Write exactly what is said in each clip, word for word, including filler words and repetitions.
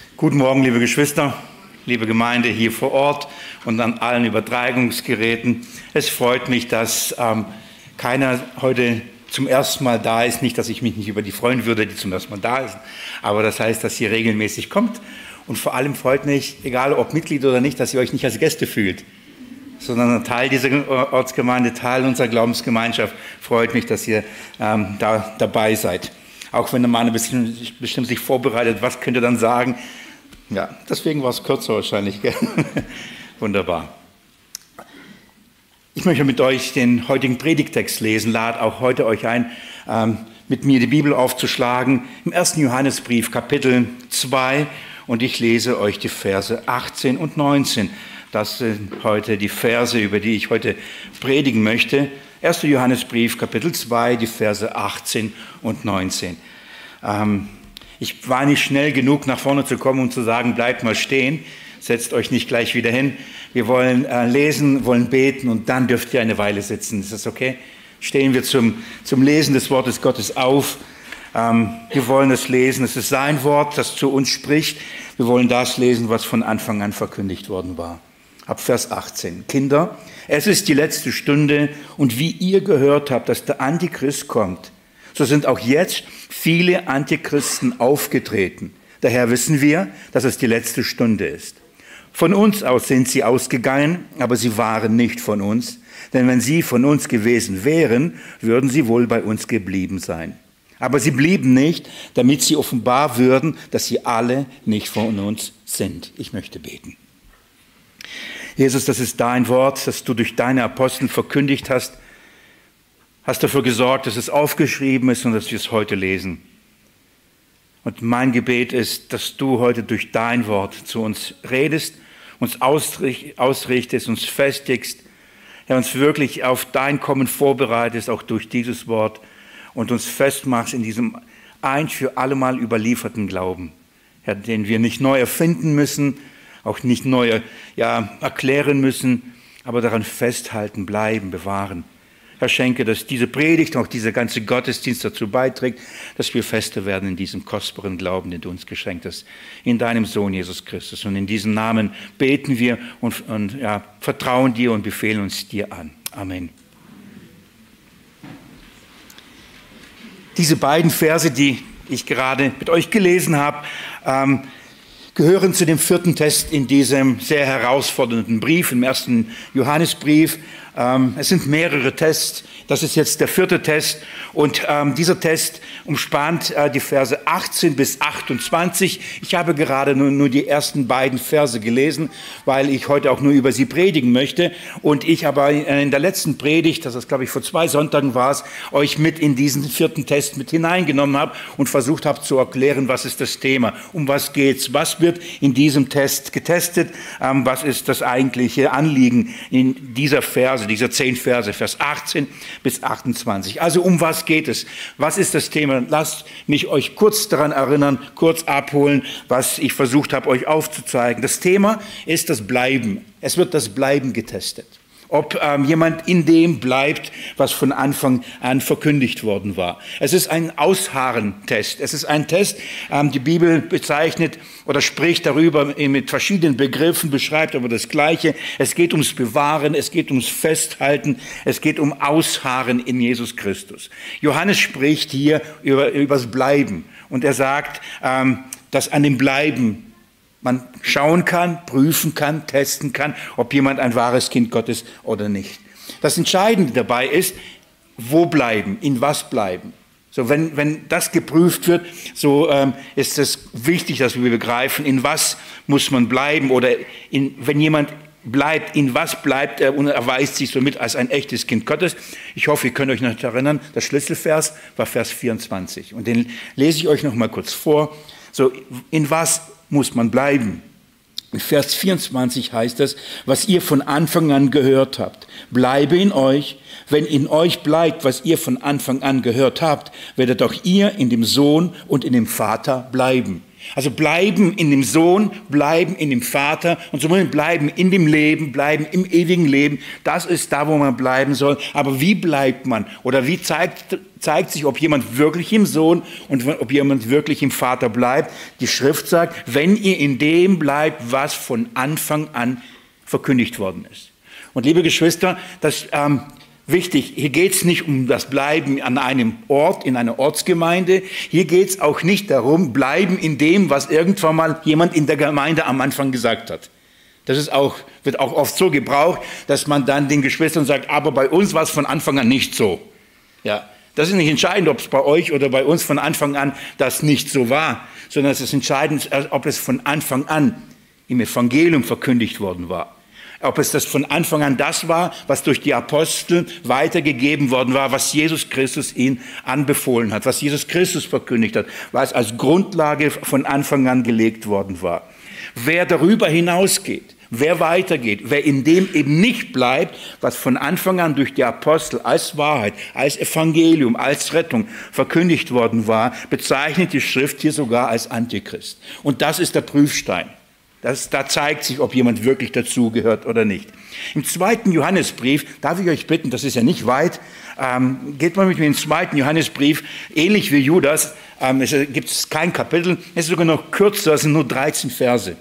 Guten Morgen, liebe Geschwister, liebe Gemeinde hier vor Ort und an allen Übertragungsgeräten. Es freut mich, dass ähm, keiner heute zum ersten Mal da ist. Nicht, dass ich mich nicht über die freuen würde, die zum ersten Mal da sind, aber das heißt, dass ihr regelmäßig kommt. Und vor allem freut mich, egal ob Mitglied oder nicht, dass ihr euch nicht als Gäste fühlt, sondern ein Teil dieser Ortsgemeinde, Teil unserer Glaubensgemeinschaft. Freut mich, dass ihr ähm, da dabei seid. Auch wenn der Mann ein bisschen bestimmt sich vorbereitet, was könnt ihr dann sagen? Ja, deswegen war es kürzer wahrscheinlich. Gell? Wunderbar. Ich möchte mit euch den heutigen Predigttext lesen, lade auch heute euch ein, ähm, mit mir die Bibel aufzuschlagen. Im ersten Johannesbrief, Kapitel zwei, und ich lese euch die Verse achtzehn und neunzehn. Das sind heute die Verse, über die ich heute predigen möchte. erster Johannesbrief, Kapitel zwei, die Verse achtzehn und neunzehn. Ähm, ich war nicht schnell genug, nach vorne zu kommen und zu sagen, bleibt mal stehen, setzt euch nicht gleich wieder hin. Wir wollen äh, lesen, wollen beten und dann dürft ihr eine Weile sitzen. Ist das okay? Stehen wir zum, zum Lesen des Wortes Gottes auf. Ähm, wir wollen es lesen. Es ist sein Wort, das zu uns spricht. Wir wollen das lesen, was von Anfang an verkündigt worden war. Ab Vers achtzehn. Kinder, es ist die letzte Stunde und wie ihr gehört habt, dass der Antichrist kommt, so sind auch jetzt viele Antichristen aufgetreten. Daher wissen wir, dass es die letzte Stunde ist. Von uns aus sind sie ausgegangen, aber sie waren nicht von uns. Denn wenn sie von uns gewesen wären, würden sie wohl bei uns geblieben sein. Aber sie blieben nicht, damit sie offenbar würden, dass sie alle nicht von uns sind. Ich möchte beten. Jesus, das ist dein Wort, das du durch deine Apostel verkündigt hast. Hast dafür gesorgt, dass es aufgeschrieben ist und dass wir es heute lesen. Und mein Gebet ist, dass du heute durch dein Wort zu uns redest, uns ausrichtest, uns festigst, ja, uns wirklich auf dein Kommen vorbereitest, auch durch dieses Wort, und uns festmachst in diesem ein für allemal überlieferten Glauben, ja, den wir nicht neu erfinden müssen, auch nicht neu ja, erklären müssen, aber daran festhalten, bleiben, bewahren. Herr, schenke, dass diese Predigt, auch dieser ganze Gottesdienst dazu beiträgt, dass wir fester werden in diesem kostbaren Glauben, den du uns geschenkt hast, in deinem Sohn Jesus Christus. Und in diesem Namen beten wir und, und ja, vertrauen dir und befehlen uns dir an. Amen. Diese beiden Verse, die ich gerade mit euch gelesen habe, ähm, gehören zu dem vierten Test in diesem sehr herausfordernden Brief, im ersten Johannesbrief. Ähm, es sind mehrere Tests. Das ist jetzt der vierte Test. Und ähm, dieser Test umspannt äh, die Verse achtzehn bis achtundzwanzig. Ich habe gerade nur, nur die ersten beiden Verse gelesen, weil ich heute auch nur über sie predigen möchte. Und ich aber in der letzten Predigt, das ist glaube ich vor zwei Sonntagen war es, euch mit in diesen vierten Test mit hineingenommen habe und versucht habe zu erklären, was ist das Thema, um was geht's, was wird in diesem Test getestet, ähm, was ist das eigentliche Anliegen in dieser Verse, dieser zehn Verse, Vers achtzehn bis achtundzwanzig. Also um was geht es? Was ist das Thema? Lasst mich euch kurz daran erinnern, kurz abholen, was ich versucht habe, euch aufzuzeigen. Das Thema ist das Bleiben. Es wird das Bleiben getestet. Ob ähm, jemand in dem bleibt, was von Anfang an verkündigt worden war. Es ist ein Ausharren-Test. Es ist ein Test, ähm, die Bibel bezeichnet oder spricht darüber mit verschiedenen Begriffen, beschreibt aber das Gleiche. Es geht ums Bewahren, es geht ums Festhalten, es geht um Ausharren in Jesus Christus. Johannes spricht hier über, über das Bleiben und er sagt, ähm, dass an dem Bleiben man schauen kann, prüfen kann, testen kann, ob jemand ein wahres Kind Gottes oder nicht. Das Entscheidende dabei ist, wo bleiben, in was bleiben. So, wenn, wenn das geprüft wird, so ähm, ist es wichtig, dass wir begreifen, in was muss man bleiben oder in, wenn jemand bleibt, in was bleibt er und erweist sich somit als ein echtes Kind Gottes. Ich hoffe, ihr könnt euch noch erinnern, der Schlüsselvers war Vers vierundzwanzig und den lese ich euch noch mal kurz vor. So, in was muss man bleiben? In Vers vierundzwanzig heißt es, was ihr von Anfang an gehört habt, bleibe in euch. Wenn in euch bleibt, was ihr von Anfang an gehört habt, werdet auch ihr in dem Sohn und in dem Vater bleiben. Also bleiben in dem Sohn, bleiben in dem Vater und somit bleiben in dem Leben, bleiben im ewigen Leben. Das ist da, wo man bleiben soll. Aber wie bleibt man? Oder wie zeigt, zeigt sich, ob jemand wirklich im Sohn und ob jemand wirklich im Vater bleibt? Die Schrift sagt, wenn ihr in dem bleibt, was von Anfang an verkündigt worden ist. Und liebe Geschwister, das ähm, wichtig, hier geht es nicht um das Bleiben an einem Ort, in einer Ortsgemeinde. Hier geht es auch nicht darum, bleiben in dem, was irgendwann mal jemand in der Gemeinde am Anfang gesagt hat. Das ist auch, wird auch oft so gebraucht, dass man dann den Geschwistern sagt, aber bei uns war es von Anfang an nicht so. Ja, das ist nicht entscheidend, ob es bei euch oder bei uns von Anfang an das nicht so war, sondern es ist entscheidend, ob es von Anfang an im Evangelium verkündigt worden war. Ob es das von Anfang an das war, was durch die Apostel weitergegeben worden war, was Jesus Christus ihnen anbefohlen hat, was Jesus Christus verkündigt hat, was als Grundlage von Anfang an gelegt worden war. Wer darüber hinausgeht, wer weitergeht, wer in dem eben nicht bleibt, was von Anfang an durch die Apostel als Wahrheit, als Evangelium, als Rettung verkündigt worden war, bezeichnet die Schrift hier sogar als Antichrist. Und das ist der Prüfstein. Das, da zeigt sich, ob jemand wirklich dazugehört oder nicht. Im zweiten Johannesbrief, darf ich euch bitten, das ist ja nicht weit, ähm, geht mal mit mir in den zweiten Johannesbrief, ähnlich wie Judas, ähm, es gibt kein Kapitel, es ist sogar noch kürzer, es sind nur dreizehn Verse.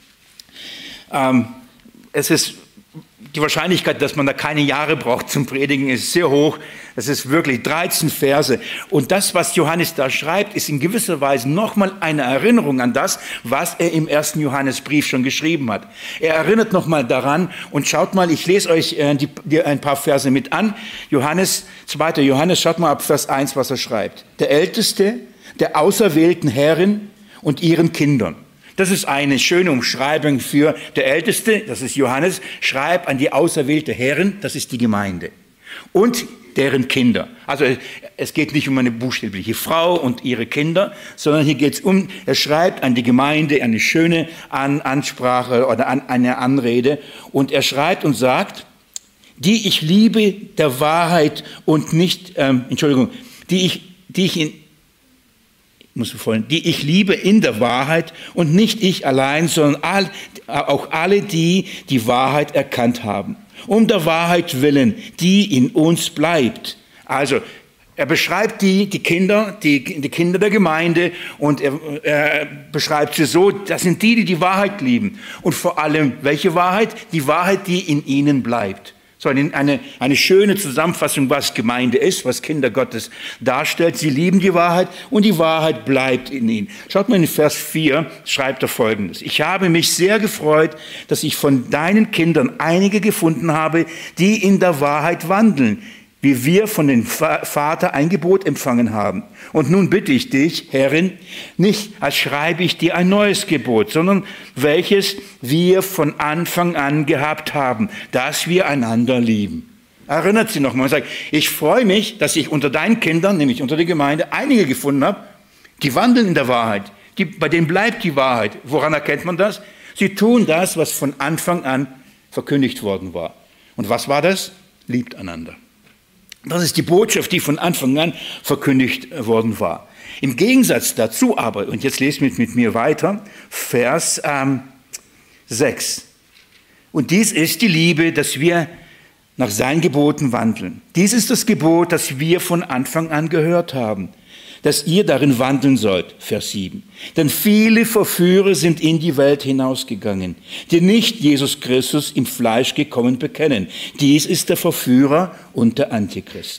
Ähm, es ist die Wahrscheinlichkeit, dass man da keine Jahre braucht zum Predigen, ist sehr hoch. Es ist wirklich dreizehn Verse. Und das, was Johannes da schreibt, ist in gewisser Weise nochmal eine Erinnerung an das, was er im ersten Johannesbrief schon geschrieben hat. Er erinnert nochmal daran und schaut mal, ich lese euch äh, die, die, ein paar Verse mit an. Johannes, zweiter Johannes, schaut mal ab Vers eins, was er schreibt. Der Älteste der auserwählten Herren und ihren Kindern. Das ist eine schöne Umschreibung für der Älteste, das ist Johannes, schreibt an die auserwählte Herren, das ist die Gemeinde. Und deren Kinder. Also es geht nicht um eine buchstäbliche Frau und ihre Kinder, sondern hier geht es um, er schreibt an die Gemeinde eine schöne An- Ansprache oder an, eine Anrede und er schreibt und sagt, die ich liebe der Wahrheit und nicht, ähm, Entschuldigung, die ich, die ich in muss vorhin, die ich liebe in der Wahrheit und nicht ich allein, sondern all, auch alle die, die Wahrheit erkannt haben. Um der Wahrheit willen, die in uns bleibt. Also, er beschreibt die, die Kinder, die, die Kinder der Gemeinde und er, er beschreibt sie so, das sind die, die die Wahrheit lieben. Und vor allem, welche Wahrheit? Die Wahrheit, die in ihnen bleibt. So eine, eine, eine schöne Zusammenfassung, was Gemeinde ist, was Kinder Gottes darstellt. Sie lieben die Wahrheit und die Wahrheit bleibt in ihnen. Schaut mal in Vers vier, schreibt er Folgendes. Ich habe mich sehr gefreut, dass ich von deinen Kindern einige gefunden habe, die in der Wahrheit wandeln, wie wir von dem Vater ein Gebot empfangen haben. Und nun bitte ich dich, Herrin, nicht als schreibe ich dir ein neues Gebot, sondern welches wir von Anfang an gehabt haben, dass wir einander lieben. Erinnert sie nochmal und sagt, ich freue mich, dass ich unter deinen Kindern, nämlich unter der Gemeinde, einige gefunden habe, die wandeln in der Wahrheit. Die, bei denen bleibt die Wahrheit. Woran erkennt man das? Sie tun das, was von Anfang an verkündigt worden war. Und was war das? Liebt einander. Das ist die Botschaft, die von Anfang an verkündigt worden war. Im Gegensatz dazu aber, und jetzt lest mit, mit mir weiter, Vers ähm, sechs. Und dies ist die Liebe, dass wir nach seinen Geboten wandeln. Dies ist das Gebot, das wir von Anfang an gehört haben, dass ihr darin wandeln sollt, Vers sieben. Denn viele Verführer sind in die Welt hinausgegangen, die nicht Jesus Christus im Fleisch gekommen bekennen. Dies ist der Verführer und der Antichrist.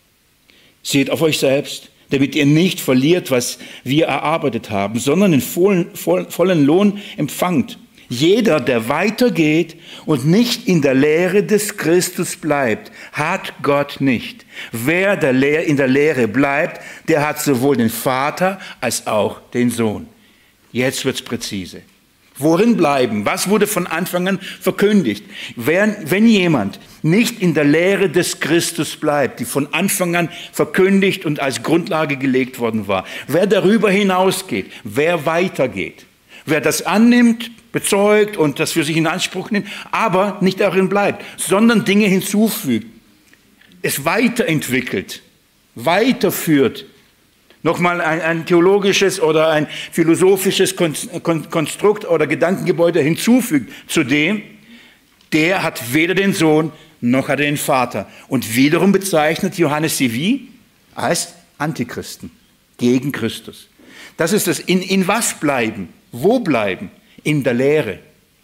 Seht auf euch selbst, damit ihr nicht verliert, was wir erarbeitet haben, sondern den vollen, vollen Lohn empfangt. Jeder, der weitergeht und nicht in der Lehre des Christus bleibt, hat Gott nicht. Wer der Lehr- in der Lehre bleibt, der hat sowohl den Vater als auch den Sohn. Jetzt wird's präzise. Worin bleiben? Was wurde von Anfang an verkündigt? Wenn, wenn jemand nicht in der Lehre des Christus bleibt, die von Anfang an verkündigt und als Grundlage gelegt worden war, wer darüber hinausgeht, wer weitergeht, wer das annimmt, bezeugt und das für sich in Anspruch nimmt, aber nicht darin bleibt, sondern Dinge hinzufügt, es weiterentwickelt, weiterführt, Nochmal ein, ein theologisches oder ein philosophisches Konstrukt oder Gedankengebäude hinzufügt zu dem, der hat weder den Sohn noch hat er den Vater. Und wiederum bezeichnet Johannes sie wie? Als Antichristen, gegen Christus. Das ist das, in, in was bleiben? Wo bleiben? In der Lehre,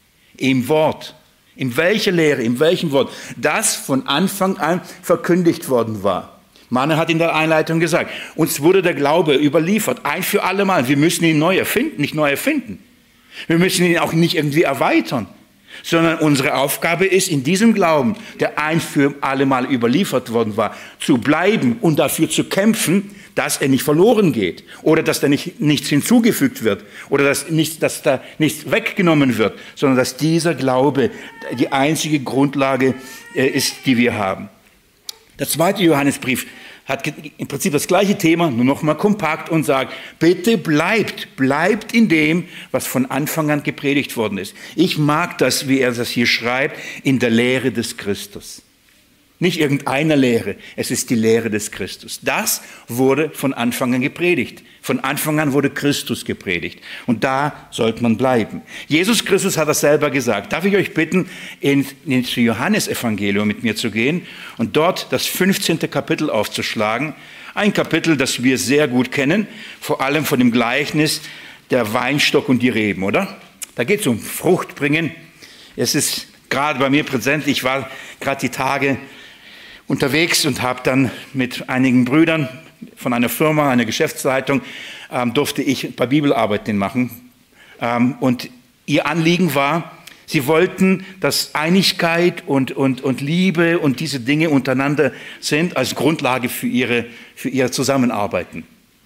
im Wort. In welcher Lehre, in welchem Wort? Das von Anfang an verkündigt worden war. Manne hat in der Einleitung gesagt, uns wurde der Glaube überliefert, ein für alle Mal. Wir müssen ihn neu erfinden, nicht neu erfinden. Wir müssen ihn auch nicht irgendwie erweitern, sondern unsere Aufgabe ist, in diesem Glauben, der ein für alle Mal überliefert worden war, zu bleiben und dafür zu kämpfen, dass er nicht verloren geht oder dass da nicht, nichts hinzugefügt wird oder dass, nicht, dass da nichts weggenommen wird, sondern dass dieser Glaube die einzige Grundlage äh, ist, die wir haben. Der zweite Johannesbrief hat im Prinzip das gleiche Thema, nur noch mal kompakt und sagt, bitte bleibt, bleibt in dem, was von Anfang an gepredigt worden ist. Ich mag das, wie er das hier schreibt, in der Lehre des Christus. Nicht irgendeiner Lehre, es ist die Lehre des Christus. Das wurde von Anfang an gepredigt. Von Anfang an wurde Christus gepredigt. Und da sollte man bleiben. Jesus Christus hat das selber gesagt. Darf ich euch bitten, ins Johannesevangelium mit mir zu gehen und dort das fünfzehnte Kapitel aufzuschlagen. Ein Kapitel, das wir sehr gut kennen, vor allem von dem Gleichnis der Weinstock und die Reben, oder? Da geht es um Fruchtbringen. Es ist gerade bei mir präsent. Ich war gerade die Tage unterwegs und habe dann mit einigen Brüdern von einer Firma, einer Geschäftsleitung, ähm, durfte ich ein paar Bibelarbeiten machen. Ähm, und ihr Anliegen war, sie wollten, dass Einigkeit und, und, und Liebe und diese Dinge untereinander sind als Grundlage für ihre, für ihr Zusammenarbeiten.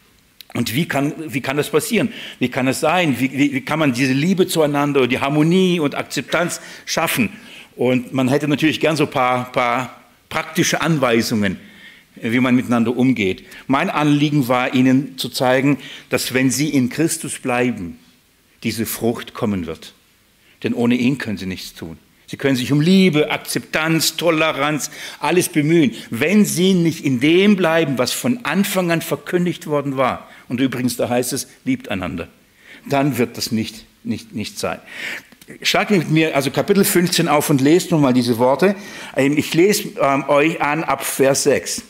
Und wie kann, wie kann das passieren? Wie kann es sein? Wie, wie, wie kann man diese Liebe zueinander, die Harmonie und Akzeptanz schaffen? Und man hätte natürlich gern so ein paar, paar praktische Anweisungen, wie man miteinander umgeht. Mein Anliegen war, Ihnen zu zeigen, dass wenn Sie in Christus bleiben, diese Frucht kommen wird. Denn ohne ihn können Sie nichts tun. Sie können sich um Liebe, Akzeptanz, Toleranz, alles bemühen. Wenn Sie nicht in dem bleiben, was von Anfang an verkündigt worden war, und übrigens, da heißt es, liebt einander, dann wird das nicht, nicht, nicht sein. Schlag mit mir also Kapitel fünfzehn auf und lest nochmal diese Worte. Ich lese ähm, euch an ab Vers sechs.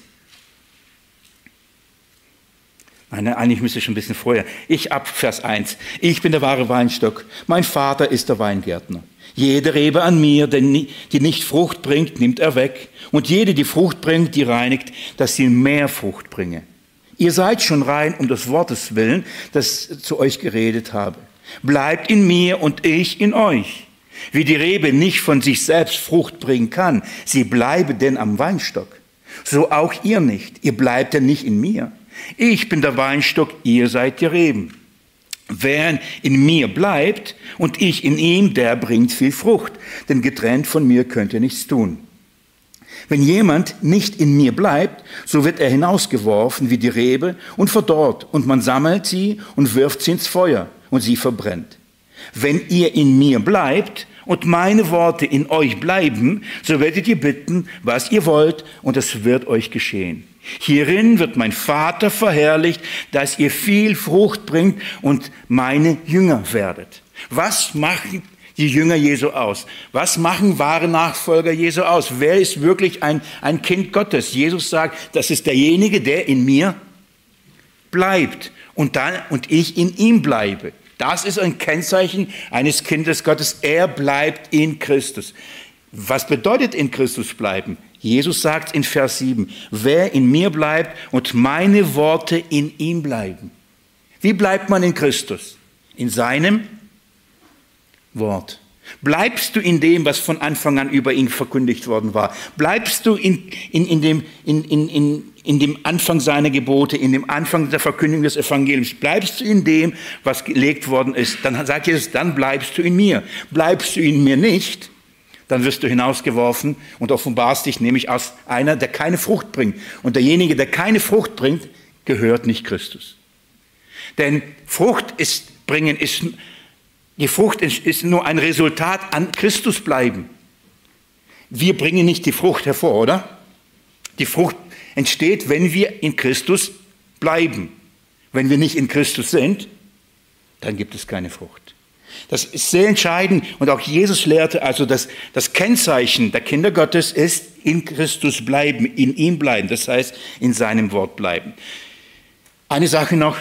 Nein, eigentlich müsste ich schon ein bisschen vorher. Ich ab Vers eins. Ich bin der wahre Weinstock. Mein Vater ist der Weingärtner. Jede Rebe an mir, die nicht Frucht bringt, nimmt er weg. Und jede, die Frucht bringt, die reinigt, dass sie mehr Frucht bringe. Ihr seid schon rein um des Wortes willen, das zu euch geredet habe. Bleibt in mir und ich in euch. Wie die Rebe nicht von sich selbst Frucht bringen kann, sie bleibe denn am Weinstock. So auch ihr nicht. Ihr bleibt denn nicht in mir. Ich bin der Weinstock, ihr seid die Reben. Wer in mir bleibt und ich in ihm, der bringt viel Frucht. Denn getrennt von mir könnt ihr nichts tun. Wenn jemand nicht in mir bleibt, so wird er hinausgeworfen wie die Rebe und verdorrt. Und man sammelt sie und wirft sie ins Feuer und sie verbrennt. Wenn ihr in mir bleibt und meine Worte in euch bleiben, so werdet ihr bitten, was ihr wollt, und es wird euch geschehen. Hierin wird mein Vater verherrlicht, dass ihr viel Frucht bringt und meine Jünger werdet. Was machen die Jünger Jesu aus? Was machen wahre Nachfolger Jesu aus? Wer ist wirklich ein, ein Kind Gottes? Jesus sagt, das ist derjenige, der in mir bleibt und, dann, und ich in ihm bleibe. Das ist ein Kennzeichen eines Kindes Gottes. Er bleibt in Christus. Was bedeutet in Christus bleiben? Jesus sagt in Vers sieben, wer in mir bleibt und meine Worte in ihm bleiben. Wie bleibt man in Christus? In seinem Wort. Bleibst du in dem, was von Anfang an über ihn verkündigt worden war? Bleibst du in, in, in, dem, in, in, in, in dem Anfang seiner Gebote, in dem Anfang der Verkündigung des Evangeliums? Bleibst du in dem, was gelegt worden ist? Dann sagt Jesus, dann bleibst du in mir. Bleibst du in mir nicht, dann wirst du hinausgeworfen und offenbarst dich nämlich als einer, der keine Frucht bringt. Und derjenige, der keine Frucht bringt, gehört nicht Christus. Denn Frucht ist, bringen ist, die Frucht ist, ist nur ein Resultat an Christus bleiben. Wir bringen nicht die Frucht hervor, oder? Die Frucht entsteht, wenn wir in Christus bleiben. Wenn wir nicht in Christus sind, dann gibt es keine Frucht. Das ist sehr entscheidend und auch Jesus lehrte also, dass das Kennzeichen der Kinder Gottes ist, in Christus bleiben, in ihm bleiben, das heißt, in seinem Wort bleiben. Eine Sache noch,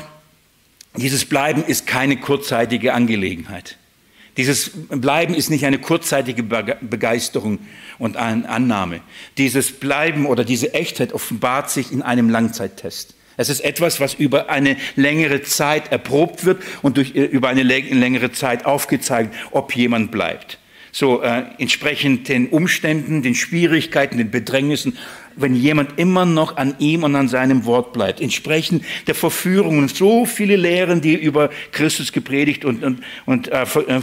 dieses Bleiben ist keine kurzzeitige Angelegenheit. Dieses Bleiben ist nicht eine kurzzeitige Begeisterung und Annahme. Dieses Bleiben oder diese Echtheit offenbart sich in einem Langzeittest. Es ist etwas, was über eine längere Zeit erprobt wird und durch, über eine längere Zeit aufgezeigt, ob jemand bleibt. So äh, entsprechend den Umständen, den Schwierigkeiten, den Bedrängnissen, wenn jemand immer noch an ihm und an seinem Wort bleibt. Entsprechend der Verführungen, so viele Lehren, die über Christus gepredigt und, und, und äh,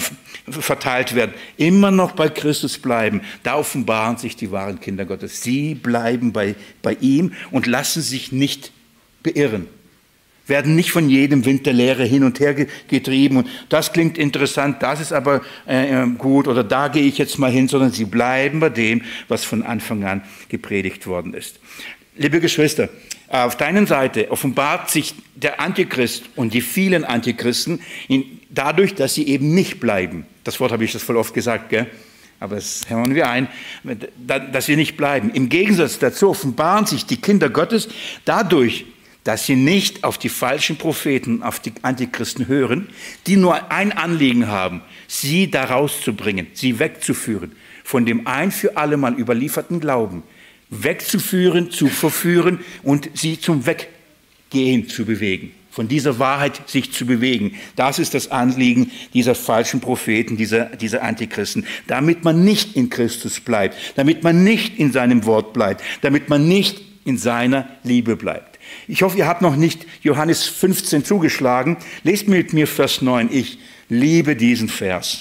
verteilt werden, immer noch bei Christus bleiben. Da offenbaren sich die wahren Kinder Gottes. Sie bleiben bei, bei ihm und lassen sich nicht beirren, werden nicht von jedem Wind der Lehre hin und her getrieben. Und das klingt interessant, das ist aber äh, gut oder da gehe ich jetzt mal hin, sondern sie bleiben bei dem, was von Anfang an gepredigt worden ist. Liebe Geschwister, auf der einen Seite offenbart sich der Antichrist und die vielen Antichristen in, dadurch, dass sie eben nicht bleiben. Das Wort habe ich das voll oft gesagt, gell? Aber das hören wir ein, dass sie nicht bleiben. Im Gegensatz dazu offenbaren sich die Kinder Gottes dadurch, dass sie nicht auf die falschen Propheten, auf die Antichristen hören, die nur ein Anliegen haben, sie da rauszubringen, sie wegzuführen, von dem ein für alle Mal überlieferten Glauben, wegzuführen, zu verführen und sie zum Weggehen zu bewegen, von dieser Wahrheit sich zu bewegen. Das ist das Anliegen dieser falschen Propheten, dieser, dieser Antichristen, damit man nicht in Christus bleibt, damit man nicht in seinem Wort bleibt, damit man nicht in seiner Liebe bleibt. Ich hoffe, ihr habt noch nicht Johannes fünfzehn zugeschlagen. Lest mit mir Vers neun. Ich liebe diesen Vers.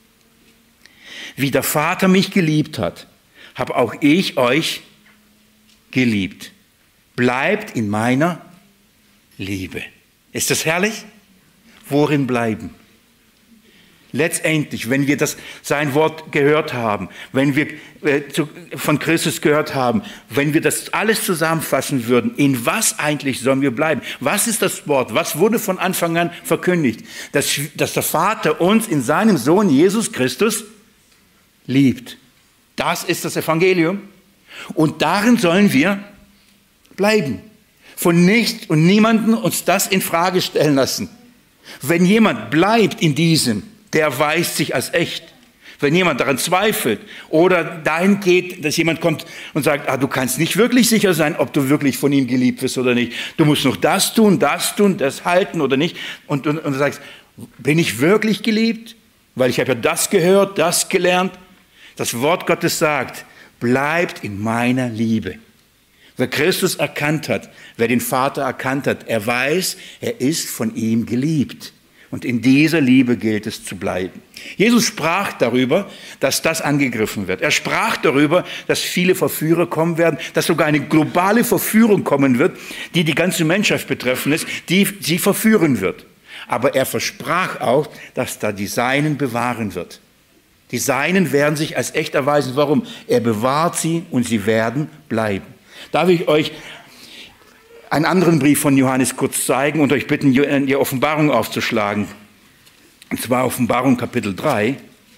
Wie der Vater mich geliebt hat, habe auch ich euch geliebt. Bleibt in meiner Liebe. Ist das herrlich? Worin bleiben? Letztendlich, wenn wir das, sein Wort gehört haben, wenn wir äh, zu, von Christus gehört haben, wenn wir das alles zusammenfassen würden, in was eigentlich sollen wir bleiben? Was ist das Wort? Was wurde von Anfang an verkündigt? Dass, dass der Vater uns in seinem Sohn Jesus Christus liebt. Das ist das Evangelium. Und darin sollen wir bleiben. Von nichts und niemandem uns das in Frage stellen lassen. Wenn jemand bleibt in diesem, der erweist sich als echt. Wenn jemand daran zweifelt oder dahin geht, dass jemand kommt und sagt, ah, du kannst nicht wirklich sicher sein, ob du wirklich von ihm geliebt wirst oder nicht. Du musst noch das tun, das tun, das halten oder nicht. Und, und, und du sagst, bin ich wirklich geliebt? Weil ich habe ja das gehört, das gelernt. Das Wort Gottes sagt, bleibt in meiner Liebe. Wer Christus erkannt hat, wer den Vater erkannt hat, er weiß, er ist von ihm geliebt. Und in dieser Liebe gilt es zu bleiben. Jesus sprach darüber, dass das angegriffen wird. Er sprach darüber, dass viele Verführer kommen werden, dass sogar eine globale Verführung kommen wird, die die ganze Menschheit betreffen ist, die sie verführen wird. Aber er versprach auch, dass da die Seinen bewahren wird. Die Seinen werden sich als echt erweisen. Warum? Er bewahrt sie und sie werden bleiben. Darf ich euch einen anderen Brief von Johannes kurz zeigen und euch bitten, die Offenbarung aufzuschlagen. Und zwar Offenbarung Kapitel drei.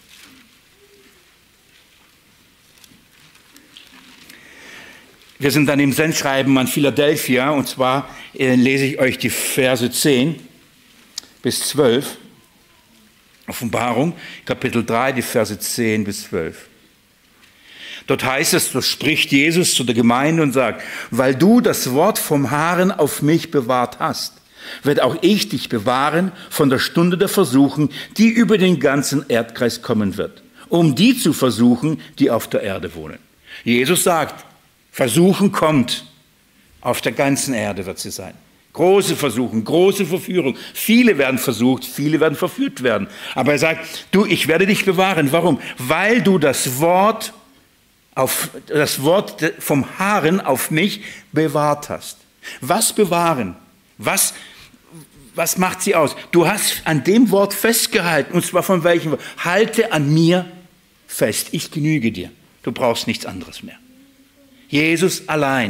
Wir sind dann im Sendschreiben an Philadelphia und zwar äh, lese ich euch die Verse zehn bis zwölf. Offenbarung Kapitel drei, die Verse zehn bis zwölf. Dort heißt es, so spricht Jesus zu der Gemeinde und sagt, weil du das Wort vom Harren auf mich bewahrt hast, werde auch ich dich bewahren von der Stunde der Versuchung, die über den ganzen Erdkreis kommen wird, um die zu versuchen, die auf der Erde wohnen. Jesus sagt, Versuchen kommt, auf der ganzen Erde wird sie sein. Große Versuchung, große Verführung. Viele werden versucht, viele werden verführt werden. Aber er sagt, du, ich werde dich bewahren. Warum? Weil du das Wort auf das Wort vom Harren auf mich bewahrt hast. Was bewahren? Was, was macht sie aus? Du hast an dem Wort festgehalten, und zwar von welchem Wort? Halte an mir fest, ich genüge dir. Du brauchst nichts anderes mehr. Jesus allein.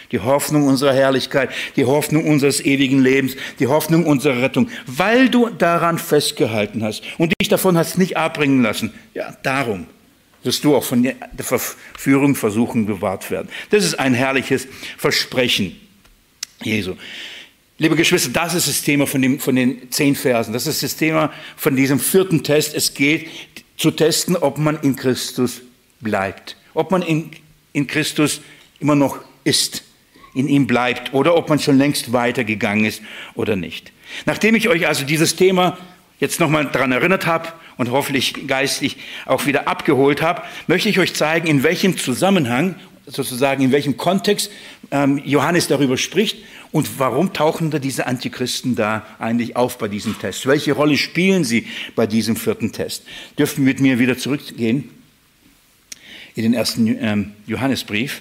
Die Hoffnung unserer Herrlichkeit, die Hoffnung unseres ewigen Lebens, die Hoffnung unserer Rettung, weil du daran festgehalten hast und dich davon hast nicht abbringen lassen. Ja, darum wirst du auch von der Verführung versuchen bewahrt werden. Das ist ein herrliches Versprechen Jesu. Liebe Geschwister, das ist das Thema von, dem, von den zehn Versen. Das ist das Thema von diesem vierten Test. Es geht zu testen, ob man in Christus bleibt, ob man in, in Christus immer noch ist, in ihm bleibt oder ob man schon längst weitergegangen ist oder nicht. Nachdem ich euch also dieses Thema jetzt nochmal daran erinnert habe und hoffentlich geistlich auch wieder abgeholt habe, möchte ich euch zeigen, in welchem Zusammenhang, sozusagen in welchem Kontext ähm, Johannes darüber spricht und warum tauchen da diese Antichristen da eigentlich auf bei diesem Test. Welche Rolle spielen sie bei diesem vierten Test? Dürfen wir mit mir wieder zurückgehen in den ersten ähm, Johannesbrief.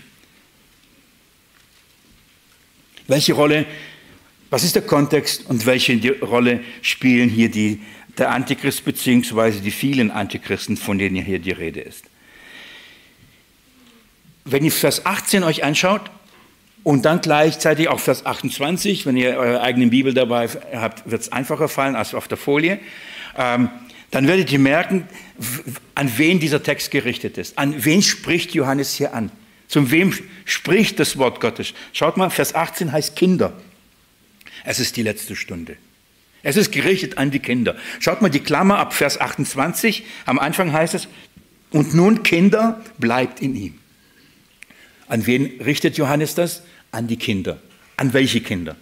Welche Rolle, was ist der Kontext und welche Rolle spielen hier die, der Antichrist beziehungsweise die vielen Antichristen, von denen hier die Rede ist? Wenn ihr Vers achtzehn euch anschaut und dann gleichzeitig auch Vers achtundzwanzig, wenn ihr eure eigene Bibel dabei habt, wird es einfacher fallen als auf der Folie, ähm, dann werdet ihr merken, an wen dieser Text gerichtet ist. An wen spricht Johannes hier an? Zu wem spricht das Wort Gottes? Schaut mal, Vers achtzehn heißt Kinder. Es ist die letzte Stunde. Es ist gerichtet an die Kinder. Schaut mal die Klammer ab Vers achtundzwanzig. Am Anfang heißt es, und nun Kinder, bleibt in ihm. An wen richtet Johannes das? An die Kinder. An welche Kinder?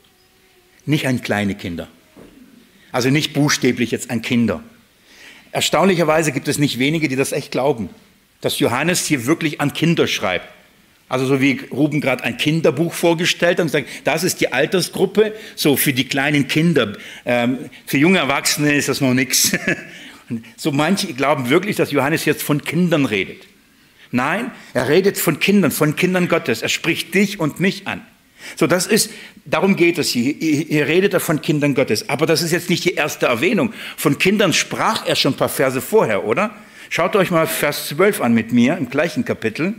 Nicht an kleine Kinder. Also nicht buchstäblich jetzt an Kinder. Erstaunlicherweise gibt es nicht wenige, die das echt glauben, dass Johannes hier wirklich an Kinder schreibt. Also so wie Ruben gerade ein Kinderbuch vorgestellt hat und gesagt, das ist die Altersgruppe, so für die kleinen Kinder. Ähm, für junge Erwachsene ist das noch nichts. So manche glauben wirklich, dass Johannes jetzt von Kindern redet. Nein, er redet von Kindern, von Kindern Gottes. Er spricht dich und mich an. So, das ist, darum geht es hier. Hier redet er von Kindern Gottes. Aber das ist jetzt nicht die erste Erwähnung. Von Kindern sprach er schon ein paar Verse vorher, oder? Schaut euch mal Vers zwölf an mit mir, im gleichen Kapitel.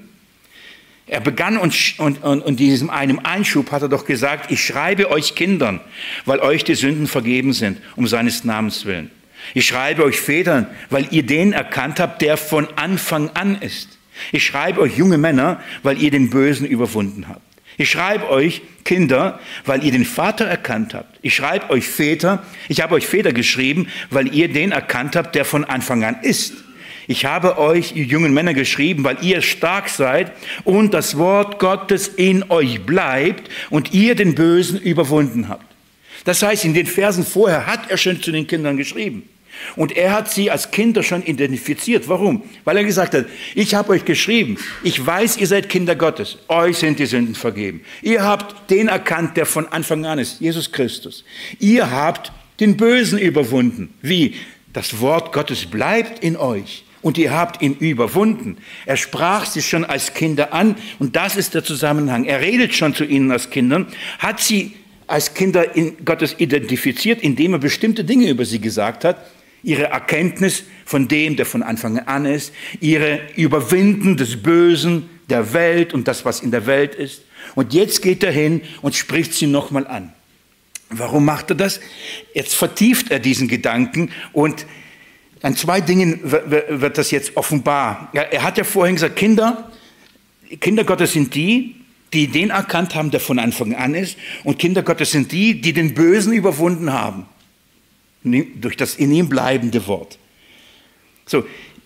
Er begann und, und, und, und diesem einem Einschub hat er doch gesagt, ich schreibe euch Kindern, weil euch die Sünden vergeben sind, um seines Namens willen. Ich schreibe euch Vätern, weil ihr den erkannt habt, der von Anfang an ist. Ich schreibe euch junge Männer, weil ihr den Bösen überwunden habt. Ich schreibe euch Kinder, weil ihr den Vater erkannt habt. Ich schreibe euch Väter, ich habe euch Väter geschrieben, weil ihr den erkannt habt, der von Anfang an ist. Ich habe euch, ihr jungen Männer, geschrieben, weil ihr stark seid und das Wort Gottes in euch bleibt und ihr den Bösen überwunden habt. Das heißt, in den Versen vorher hat er schon zu den Kindern geschrieben. Und er hat sie als Kinder schon identifiziert. Warum? Weil er gesagt hat, ich habe euch geschrieben, ich weiß, ihr seid Kinder Gottes, euch sind die Sünden vergeben. Ihr habt den erkannt, der von Anfang an ist, Jesus Christus. Ihr habt den Bösen überwunden. Wie? Das Wort Gottes bleibt in euch. Und ihr habt ihn überwunden. Er sprach sie schon als Kinder an und das ist der Zusammenhang. Er redet schon zu ihnen als Kindern, hat sie als Kinder in Gottes identifiziert, indem er bestimmte Dinge über sie gesagt hat. Ihre Erkenntnis von dem, der von Anfang an ist, ihre Überwinden des Bösen, der Welt und das, was in der Welt ist. Und jetzt geht er hin und spricht sie nochmal an. Warum macht er das? Jetzt vertieft er diesen Gedanken und an zwei Dingen wird das jetzt offenbar. Er hat ja vorhin gesagt, Kinder, Kinder Gottes sind die, die den erkannt haben, der von Anfang an ist. Und Kinder Gottes sind die, die den Bösen überwunden haben. Durch das in ihm bleibende Wort. So,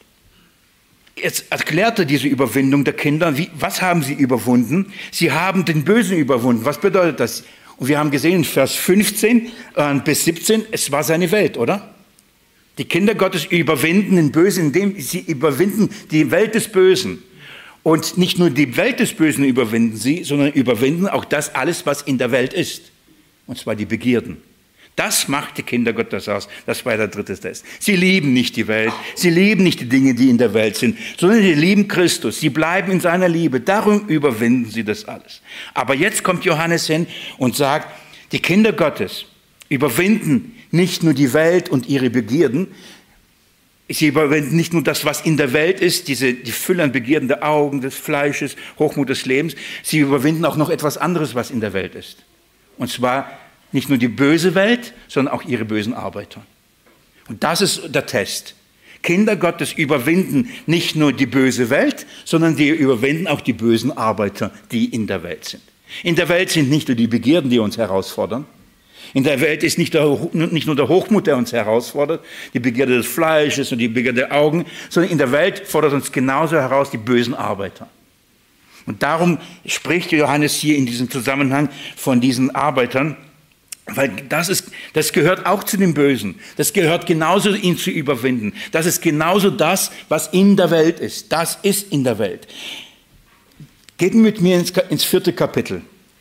jetzt erklärt er diese Überwindung der Kinder. Wie, was haben sie überwunden? Sie haben den Bösen überwunden. Was bedeutet das? Und wir haben gesehen in Vers fünfzehn äh, bis siebzehn, es war seine Welt, oder? Die Kinder Gottes überwinden den Bösen, indem sie überwinden die Welt des Bösen. Und nicht nur die Welt des Bösen überwinden sie, sondern überwinden auch das alles, was in der Welt ist. Und zwar die Begierden. Das macht die Kinder Gottes aus. Das war der dritte Test. Sie lieben nicht die Welt. Sie lieben nicht die Dinge, die in der Welt sind, sondern sie lieben Christus. Sie bleiben in seiner Liebe. Darum überwinden sie das alles. Aber jetzt kommt Johannes hin und sagt, die Kinder Gottes überwinden nicht nur die Welt und ihre Begierden, Sie überwinden nicht nur das, was in der Welt ist, diese, die Fülle an Begierden der Augen, des Fleisches, Hochmut des Lebens. Sie überwinden auch noch etwas anderes, was in der Welt ist. Und zwar nicht nur die böse Welt, sondern auch ihre bösen Arbeiter. Und das ist der Test. Kinder Gottes überwinden nicht nur die böse Welt, sondern die überwinden auch die bösen Arbeiter, die in der Welt sind. In der Welt sind nicht nur die Begierden, die uns herausfordern. In der Welt ist nicht, der, nicht nur der Hochmut, der uns herausfordert, die Begierde des Fleisches und die Begierde der Augen, sondern in der Welt fordert uns genauso heraus die bösen Arbeiter. Und darum spricht Johannes hier in diesem Zusammenhang von diesen Arbeitern, weil das, ist, das gehört auch zu dem Bösen. Das gehört genauso, ihn zu überwinden. Das ist genauso das, was in der Welt ist. Das ist in der Welt. Geht mit mir ins, ins vierte Kapitel.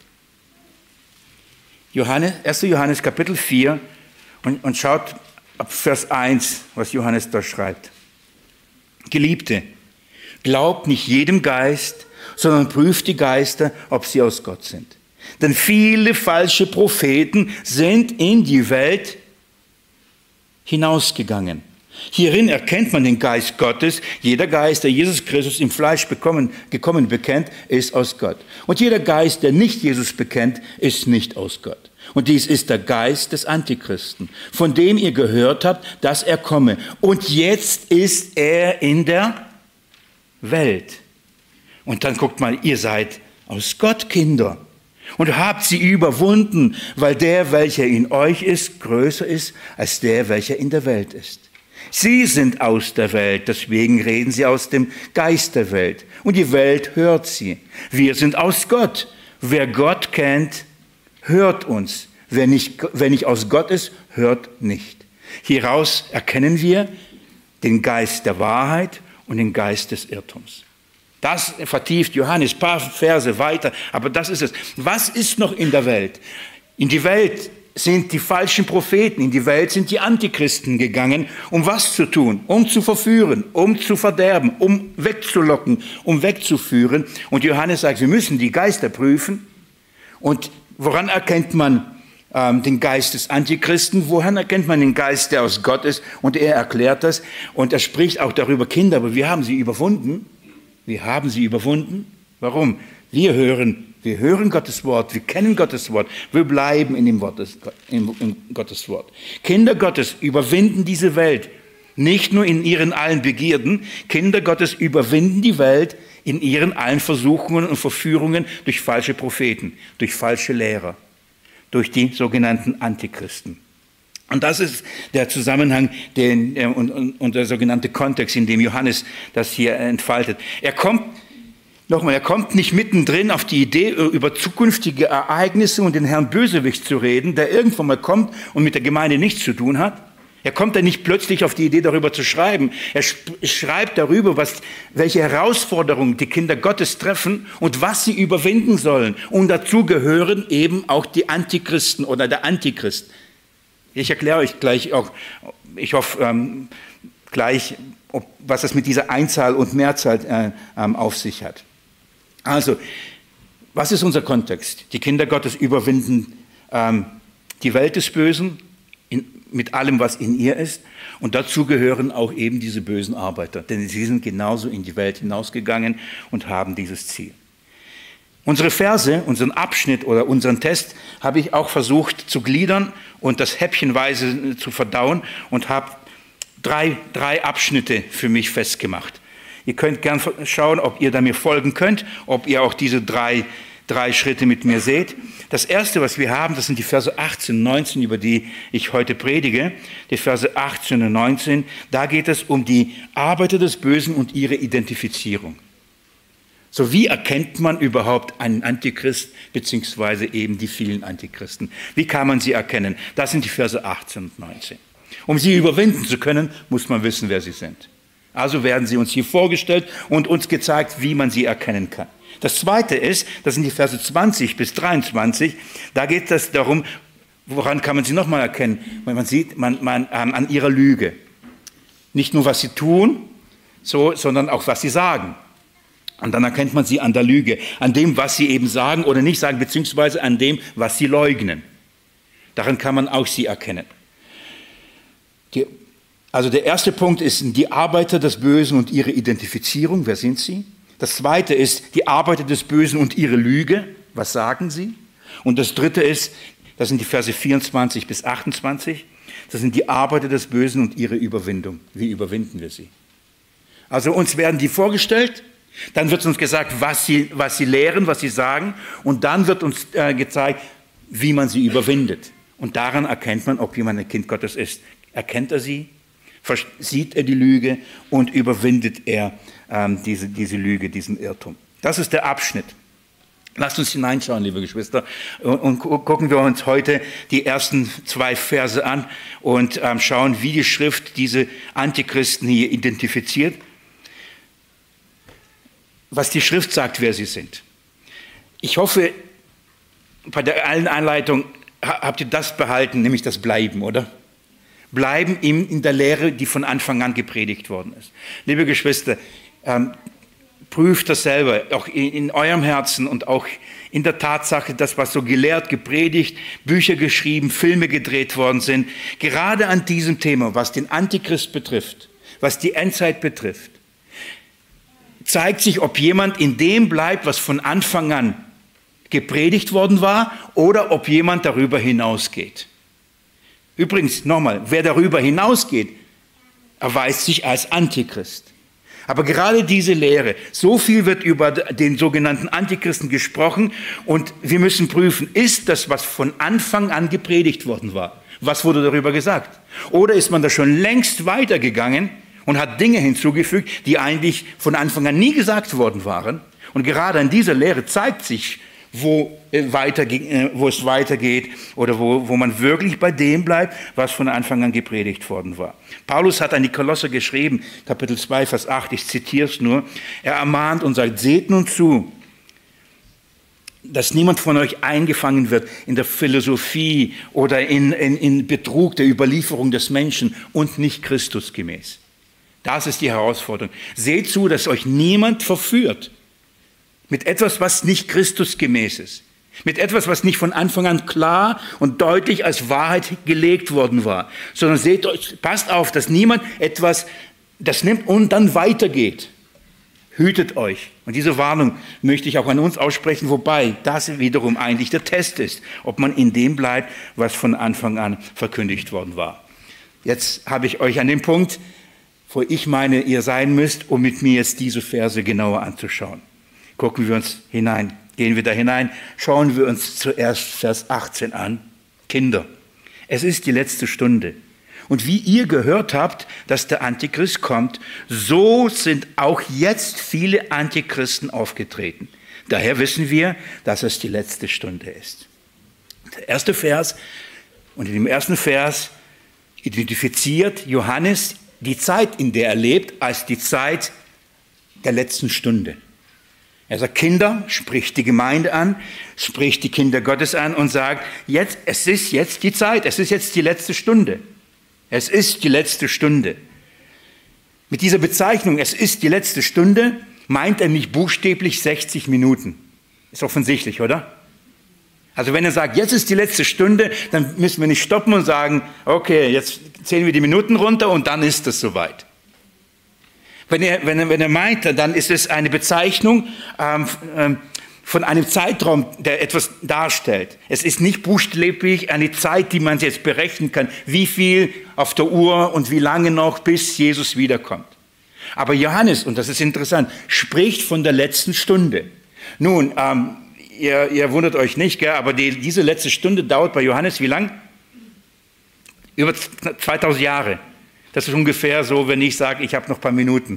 Johannes, erster Johannes Kapitel vier und, und schaut ab Vers eins, was Johannes da schreibt. Geliebte, glaubt nicht jedem Geist, sondern prüft die Geister, ob sie aus Gott sind. Denn viele falsche Propheten sind in die Welt hinausgegangen. Hierin erkennt man den Geist Gottes. Jeder Geist, der Jesus Christus im Fleisch bekommen, gekommen bekennt, ist aus Gott. Und jeder Geist, der nicht Jesus bekennt, ist nicht aus Gott. Und dies ist der Geist des Antichristen, von dem ihr gehört habt, dass er komme. Und jetzt ist er in der Welt. Und dann guckt mal, ihr seid aus Gott Kinder und habt sie überwunden, weil der, welcher in euch ist, größer ist als der, welcher in der Welt ist. Sie sind aus der Welt, deswegen reden sie aus dem Geist der Welt. Und die Welt hört sie. Wir sind aus Gott. Wer Gott kennt, hört uns. Wer nicht, wer nicht aus Gott ist, hört nicht. Hieraus erkennen wir den Geist der Wahrheit und den Geist des Irrtums. Das vertieft Johannes ein paar Verse weiter, aber das ist es. Was ist noch in der Welt? In die Welt sind die falschen Propheten, in die Welt sind die Antichristen gegangen, um was zu tun? Um zu verführen, um zu verderben, um wegzulocken, um wegzuführen. Und Johannes sagt, wir müssen die Geister prüfen. Und woran erkennt man ähm, den Geist des Antichristen? Woran erkennt man den Geist, der aus Gott ist? Und er erklärt das und er spricht auch darüber, Kinder, aber wir haben sie überwunden. Wir haben sie überwunden. Warum? Wir hören Wir hören Gottes Wort, wir kennen Gottes Wort, wir bleiben in dem Wort, in, in Gottes Wort. Kinder Gottes überwinden diese Welt, nicht nur in ihren allen Begierden. Kinder Gottes überwinden die Welt in ihren allen Versuchungen und Verführungen durch falsche Propheten, durch falsche Lehrer, durch die sogenannten Antichristen. Und das ist der Zusammenhang den, und, und, und der sogenannte Kontext, in dem Johannes das hier entfaltet. Er kommt Nochmal, er kommt nicht mittendrin auf die Idee, über zukünftige Ereignisse und den Herrn Bösewicht zu reden, der irgendwann mal kommt und mit der Gemeinde nichts zu tun hat. Er kommt dann nicht plötzlich auf die Idee, darüber zu schreiben. Er schreibt darüber, was, welche Herausforderungen die Kinder Gottes treffen und was sie überwinden sollen. Und dazu gehören eben auch die Antichristen oder der Antichrist. Ich erkläre euch gleich auch, ich hoffe ähm, gleich, ob, was es mit dieser Einzahl und Mehrzahl äh, ähm, auf sich hat. Also, was ist unser Kontext? Die Kinder Gottes überwinden ähm, die Welt des Bösen in, mit allem, was in ihr ist. Und dazu gehören auch eben diese bösen Arbeiter. Denn sie sind genauso in die Welt hinausgegangen und haben dieses Ziel. Unsere Verse, unseren Abschnitt oder unseren Test habe ich auch versucht zu gliedern und das häppchenweise zu verdauen und habe drei, drei Abschnitte für mich festgemacht. Ihr könnt gern schauen, ob ihr da mir folgen könnt, ob ihr auch diese drei, drei Schritte mit mir seht. Das erste, was wir haben, das sind die Verse achtzehn und neunzehn, über die ich heute predige. Die Verse achtzehn und neunzehn, da geht es um die Arbeiter des Bösen und ihre Identifizierung. So, wie erkennt man überhaupt einen Antichrist, beziehungsweise eben die vielen Antichristen? Wie kann man sie erkennen? Das sind die Verse achtzehn und neunzehn. Um sie überwinden zu können, muss man wissen, wer sie sind. Also werden sie uns hier vorgestellt und uns gezeigt, wie man sie erkennen kann. Das zweite ist, das sind die Verse zwanzig bis dreiundzwanzig, da geht es darum, woran kann man sie nochmal erkennen? Man sieht man, man, ähm, an ihrer Lüge. Nicht nur, was sie tun, so, sondern auch, was sie sagen. Und dann erkennt man sie an der Lüge, an dem, was sie eben sagen oder nicht sagen, beziehungsweise an dem, was sie leugnen. Daran kann man auch sie erkennen. Die Also der erste Punkt ist die Arbeiter des Bösen und ihre Identifizierung. Wer sind sie? Das zweite ist die Arbeiter des Bösen und ihre Lüge. Was sagen sie? Und das dritte ist, das sind die Verse vierundzwanzig bis achtundzwanzig, das sind die Arbeiter des Bösen und ihre Überwindung. Wie überwinden wir sie? Also uns werden die vorgestellt, dann wird uns gesagt, was sie, was sie lehren, was sie sagen, und dann wird uns äh, gezeigt, wie man sie überwindet. Und daran erkennt man, ob jemand ein Kind Gottes ist. Erkennt er sie? Sieht er die Lüge und überwindet er ähm, diese, diese Lüge, diesen Irrtum. Das ist der Abschnitt. Lasst uns hineinschauen, liebe Geschwister, und, und gucken wir uns heute die ersten zwei Verse an und ähm, schauen, wie die Schrift diese Antichristen hier identifiziert, was die Schrift sagt, wer sie sind. Ich hoffe, bei der allen Einleitung habt ihr das behalten, nämlich das Bleiben, oder? Bleiben in, in der Lehre, die von Anfang an gepredigt worden ist. Liebe Geschwister, ähm, prüft das selber, auch in, in eurem Herzen und auch in der Tatsache, das, was so gelehrt, gepredigt, Bücher geschrieben, Filme gedreht worden sind, gerade an diesem Thema, was den Antichrist betrifft, was die Endzeit betrifft, zeigt sich, ob jemand in dem bleibt, was von Anfang an gepredigt worden war, oder ob jemand darüber hinausgeht. Übrigens, nochmal, wer darüber hinausgeht, erweist sich als Antichrist. Aber gerade diese Lehre, so viel wird über den sogenannten Antichristen gesprochen, und wir müssen prüfen, ist das, was von Anfang an gepredigt worden war? Was wurde darüber gesagt? Oder ist man da schon längst weitergegangen und hat Dinge hinzugefügt, die eigentlich von Anfang an nie gesagt worden waren? Und gerade an dieser Lehre zeigt sich, wo, äh, weiter, äh, wo es weitergeht oder wo, wo man wirklich bei dem bleibt, was von Anfang an gepredigt worden war. Paulus hat an die Kolosser geschrieben, Kapitel zwei, Vers acht, ich zitiere es nur, er ermahnt und sagt, seht nun zu, dass niemand von euch eingefangen wird in der Philosophie oder in, in, in Betrug der Überlieferung des Menschen und nicht Christus gemäß. Das ist die Herausforderung. Seht zu, dass euch niemand verführt mit etwas, was nicht Christus gemäß ist. Mit etwas, was nicht von Anfang an klar und deutlich als Wahrheit gelegt worden war. Sondern seht euch, passt auf, dass niemand etwas, das nimmt und dann weitergeht. Hütet euch. Und diese Warnung möchte ich auch an uns aussprechen, wobei das wiederum eigentlich der Test ist, ob man in dem bleibt, was von Anfang an verkündigt worden war. Jetzt habe ich euch an den Punkt, wo ich meine, ihr sein müsst, um mit mir jetzt diese Verse genauer anzuschauen. Gucken wir uns hinein, gehen wir da hinein, schauen wir uns zuerst Vers achtzehn an. Kinder, es ist die letzte Stunde. Und wie ihr gehört habt, dass der Antichrist kommt, so sind auch jetzt viele Antichristen aufgetreten. Daher wissen wir, dass es die letzte Stunde ist. Der erste Vers, und in dem ersten Vers identifiziert Johannes die Zeit, in der er lebt, als die Zeit der letzten Stunde. Er sagt, Kinder, spricht die Gemeinde an, spricht die Kinder Gottes an und sagt, jetzt, es ist jetzt die Zeit, es ist jetzt die letzte Stunde. Es ist die letzte Stunde. Mit dieser Bezeichnung, es ist die letzte Stunde, meint er nicht buchstäblich sechzig Minuten. Ist offensichtlich, oder? Also wenn er sagt, jetzt ist die letzte Stunde, dann müssen wir nicht stoppen und sagen, okay, jetzt zählen wir die Minuten runter und dann ist es soweit. Wenn er, wenn er, wenn er meint, dann ist es eine Bezeichnung ähm, ähm, von einem Zeitraum, der etwas darstellt. Es ist nicht buchstäblich eine Zeit, die man jetzt berechnen kann, wie viel auf der Uhr und wie lange noch, bis Jesus wiederkommt. Aber Johannes, und das ist interessant, spricht von der letzten Stunde. Nun, ähm, ihr, ihr wundert euch nicht, gell, aber die, diese letzte Stunde dauert bei Johannes wie lang? Über zweitausend Jahre. Das ist ungefähr so, wenn ich sage, ich habe noch ein paar Minuten.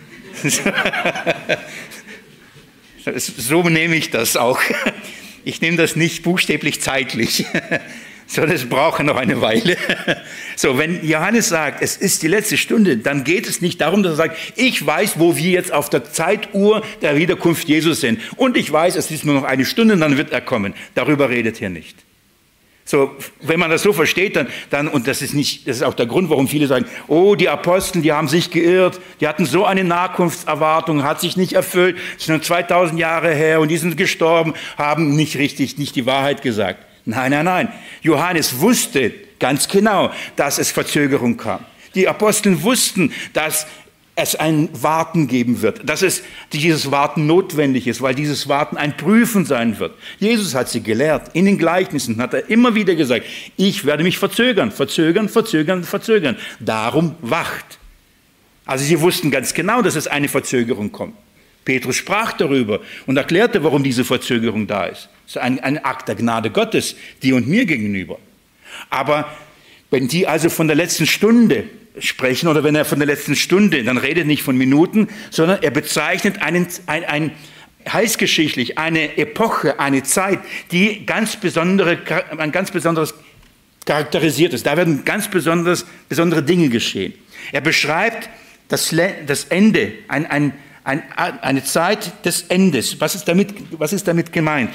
So nehme ich das auch. Ich nehme das nicht buchstäblich zeitlich, sondern es braucht noch eine Weile. So, wenn Johannes sagt, es ist die letzte Stunde, dann geht es nicht darum, dass er sagt, ich weiß, wo wir jetzt auf der Zeituhr der Wiederkunft Jesus sind. Und ich weiß, es ist nur noch eine Stunde, dann wird er kommen. Darüber redet hier nicht. So, wenn man das so versteht, dann, dann, und das ist nicht, das ist auch der Grund, warum viele sagen, oh, die Apostel, die haben sich geirrt, die hatten so eine Nachkunftserwartung, hat sich nicht erfüllt, es ist nur zweitausend Jahre her und die sind gestorben, haben nicht richtig, nicht die Wahrheit gesagt. Nein, nein, nein. Johannes wusste ganz genau, dass es Verzögerung kam. Die Apostel wussten, dass es ein Warten geben wird, dass es dieses Warten notwendig ist, weil dieses Warten ein Prüfen sein wird. Jesus hat sie gelehrt. In den Gleichnissen hat er immer wieder gesagt, ich werde mich verzögern, verzögern, verzögern, verzögern. Darum wacht. Also sie wussten ganz genau, dass es eine Verzögerung kommt. Petrus sprach darüber und erklärte, warum diese Verzögerung da ist. Es ist ein, ein Akt der Gnade Gottes, dir und mir gegenüber. Aber wenn die also von der letzten Stunde sprechen oder wenn er von der letzten Stunde, dann redet nicht von Minuten, sondern er bezeichnet einen, ein, ein heilsgeschichtlich eine Epoche, eine Zeit, die ganz besondere, ein ganz besonderes charakterisiert ist. Da werden ganz besonders, besondere Dinge geschehen. Er beschreibt das, das Ende, ein, ein, ein, eine Zeit des Endes. Was ist damit, was ist damit gemeint?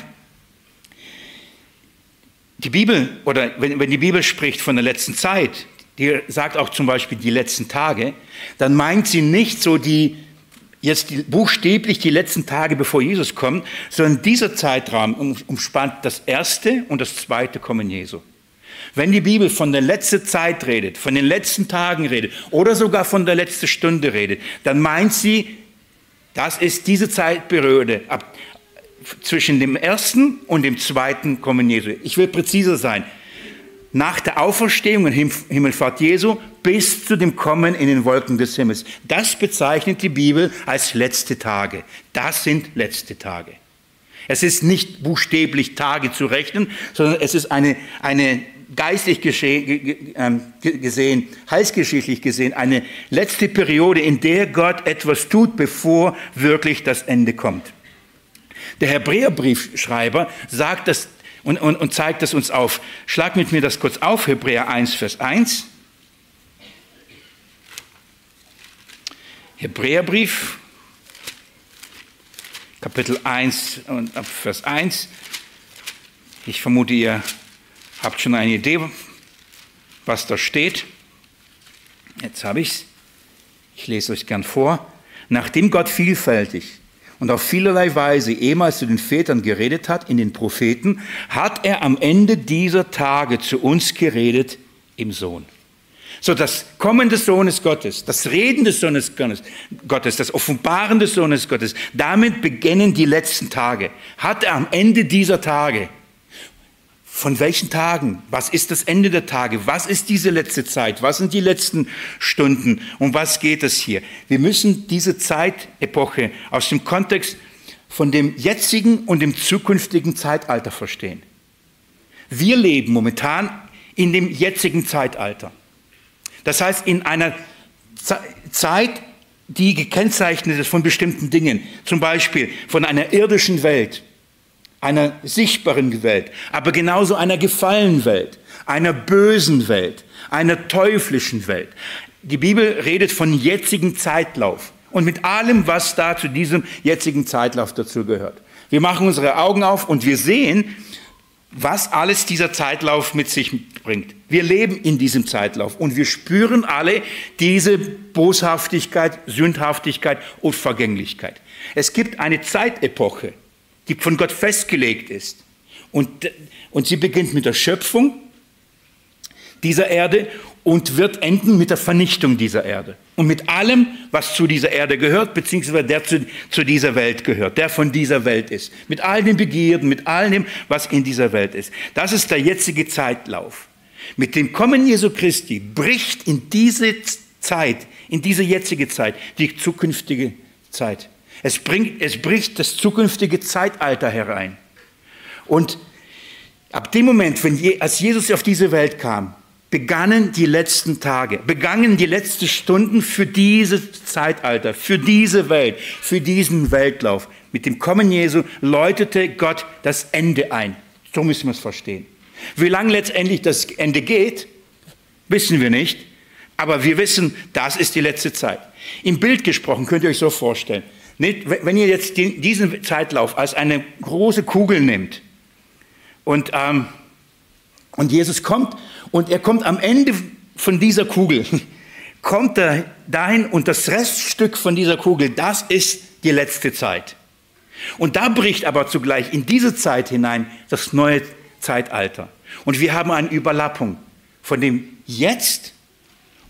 Die Bibel, oder wenn, wenn die Bibel spricht von der letzten Zeit, die sagt auch zum Beispiel die letzten Tage, dann meint sie nicht so die, jetzt die, buchstäblich die letzten Tage, bevor Jesus kommt, sondern dieser Zeitraum umspannt das erste und das zweite Kommen Jesu. Wenn die Bibel von der letzten Zeit redet, von den letzten Tagen redet oder sogar von der letzten Stunde redet, dann meint sie, das ist diese Zeitperiode ab, zwischen dem ersten und dem zweiten Kommen Jesu. Ich will präziser sein. Nach der Auferstehung und Himmelfahrt Jesu bis zu dem Kommen in den Wolken des Himmels. Das bezeichnet die Bibel als letzte Tage. Das sind letzte Tage. Es ist nicht buchstäblich Tage zu rechnen, sondern es ist eine, eine geistlich gesehen, heilsgeschichtlich gesehen, eine letzte Periode, in der Gott etwas tut, bevor wirklich das Ende kommt. Der Hebräerbriefschreiber sagt das Und, und, und zeigt es uns auf. Schlag mit mir das kurz auf, Hebräer eins, Vers eins. Hebräerbrief, Kapitel eins und Vers eins. Ich vermute, ihr habt schon eine Idee, was da steht. Jetzt habe ich es. Ich lese euch gern vor. Nachdem Gott vielfältig und auf vielerlei Weise ehemals zu den Vätern geredet hat, in den Propheten, hat er am Ende dieser Tage zu uns geredet im Sohn. So, das Kommen des Sohnes Gottes, das Reden des Sohnes Gottes, das Offenbaren des Sohnes Gottes, damit beginnen die letzten Tage. Hat er am Ende dieser Tage. Von welchen Tagen? Was ist das Ende der Tage? Was ist diese letzte Zeit? Was sind die letzten Stunden? Um was geht es hier? Wir müssen diese Zeitepoche aus dem Kontext von dem jetzigen und dem zukünftigen Zeitalter verstehen. Wir leben momentan in dem jetzigen Zeitalter. Das heißt, in einer Zeit, die gekennzeichnet ist von bestimmten Dingen. Zum Beispiel von einer irdischen Welt, einer sichtbaren Welt, aber genauso einer gefallenen Welt, einer bösen Welt, einer teuflischen Welt. Die Bibel redet von jetzigem Zeitlauf und mit allem, was da zu diesem jetzigen Zeitlauf dazu gehört. Wir machen unsere Augen auf und wir sehen, was alles dieser Zeitlauf mit sich bringt. Wir leben in diesem Zeitlauf und wir spüren alle diese Boshaftigkeit, Sündhaftigkeit und Vergänglichkeit. Es gibt eine Zeitepoche, die von Gott festgelegt ist. Und, und sie beginnt mit der Schöpfung dieser Erde und wird enden mit der Vernichtung dieser Erde. Und mit allem, was zu dieser Erde gehört, beziehungsweise der zu, zu dieser Welt gehört, der von dieser Welt ist. Mit all den Begierden, mit all dem, was in dieser Welt ist. Das ist der jetzige Zeitlauf. Mit dem Kommen Jesu Christi bricht in diese Zeit, in diese jetzige Zeit, die zukünftige Zeit. Es, bringt, es bricht das zukünftige Zeitalter herein. Und ab dem Moment, wenn Je, als Jesus auf diese Welt kam, begannen die letzten Tage, begannen die letzten Stunden für dieses Zeitalter, für diese Welt, für diesen Weltlauf. Mit dem Kommen Jesu läutete Gott das Ende ein. So müssen wir es verstehen. Wie lange letztendlich das Ende geht, wissen wir nicht. Aber wir wissen, das ist die letzte Zeit. Im Bild gesprochen könnt ihr euch so vorstellen. Wenn ihr jetzt diesen Zeitlauf als eine große Kugel nehmt und, ähm, und Jesus kommt und er kommt am Ende von dieser Kugel, kommt er dahin und das Reststück von dieser Kugel, das ist die letzte Zeit. Und da bricht aber zugleich in diese Zeit hinein das neue Zeitalter. Und wir haben eine Überlappung von dem Jetzt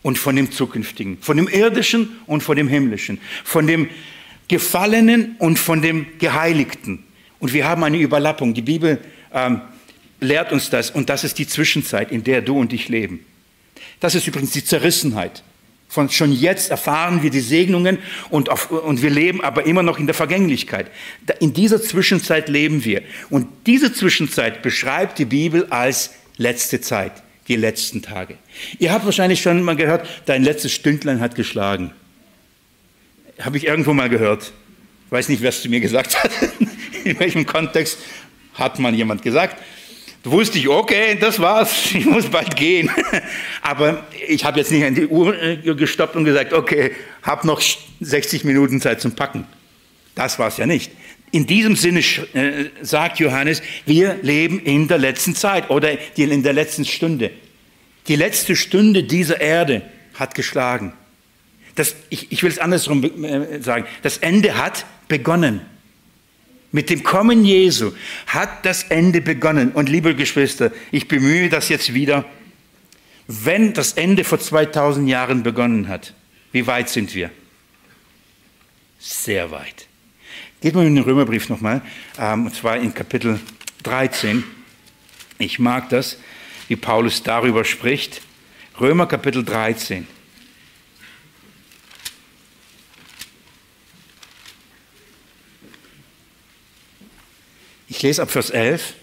und von dem Zukünftigen, von dem Irdischen und von dem Himmlischen, von dem Gefallenen und von dem Geheiligten. Und wir haben eine Überlappung. Die Bibel ähm, lehrt uns das. Und das ist die Zwischenzeit, in der du und ich leben. Das ist übrigens die Zerrissenheit. Von schon jetzt erfahren wir die Segnungen und, auf, und wir leben aber immer noch in der Vergänglichkeit. In dieser Zwischenzeit leben wir. Und diese Zwischenzeit beschreibt die Bibel als letzte Zeit, die letzten Tage. Ihr habt wahrscheinlich schon mal gehört, dein letztes Stündlein hat geschlagen. Habe ich irgendwo mal gehört. Ich weiß nicht, wer es zu mir gesagt hat. In welchem Kontext hat man jemand gesagt. Da wusste ich, okay, das war's, ich muss bald gehen. Aber ich habe jetzt nicht an die Uhr gestoppt und gesagt, okay, habe noch sechzig Minuten Zeit zum Packen. Das war's ja nicht. In diesem Sinne äh, sagt Johannes, wir leben in der letzten Zeit oder in der letzten Stunde. Die letzte Stunde dieser Erde hat geschlagen. Das, ich, ich will es andersrum sagen. Das Ende hat begonnen. Mit dem Kommen Jesu hat das Ende begonnen. Und liebe Geschwister, ich bemühe das jetzt wieder. Wenn das Ende vor zweitausend Jahren begonnen hat, wie weit sind wir? Sehr weit. Geht mal in den Römerbrief nochmal, ähm, und zwar in Kapitel dreizehn. Ich mag das, wie Paulus darüber spricht. Römer Kapitel dreizehn. Ich lese ab Vers elf.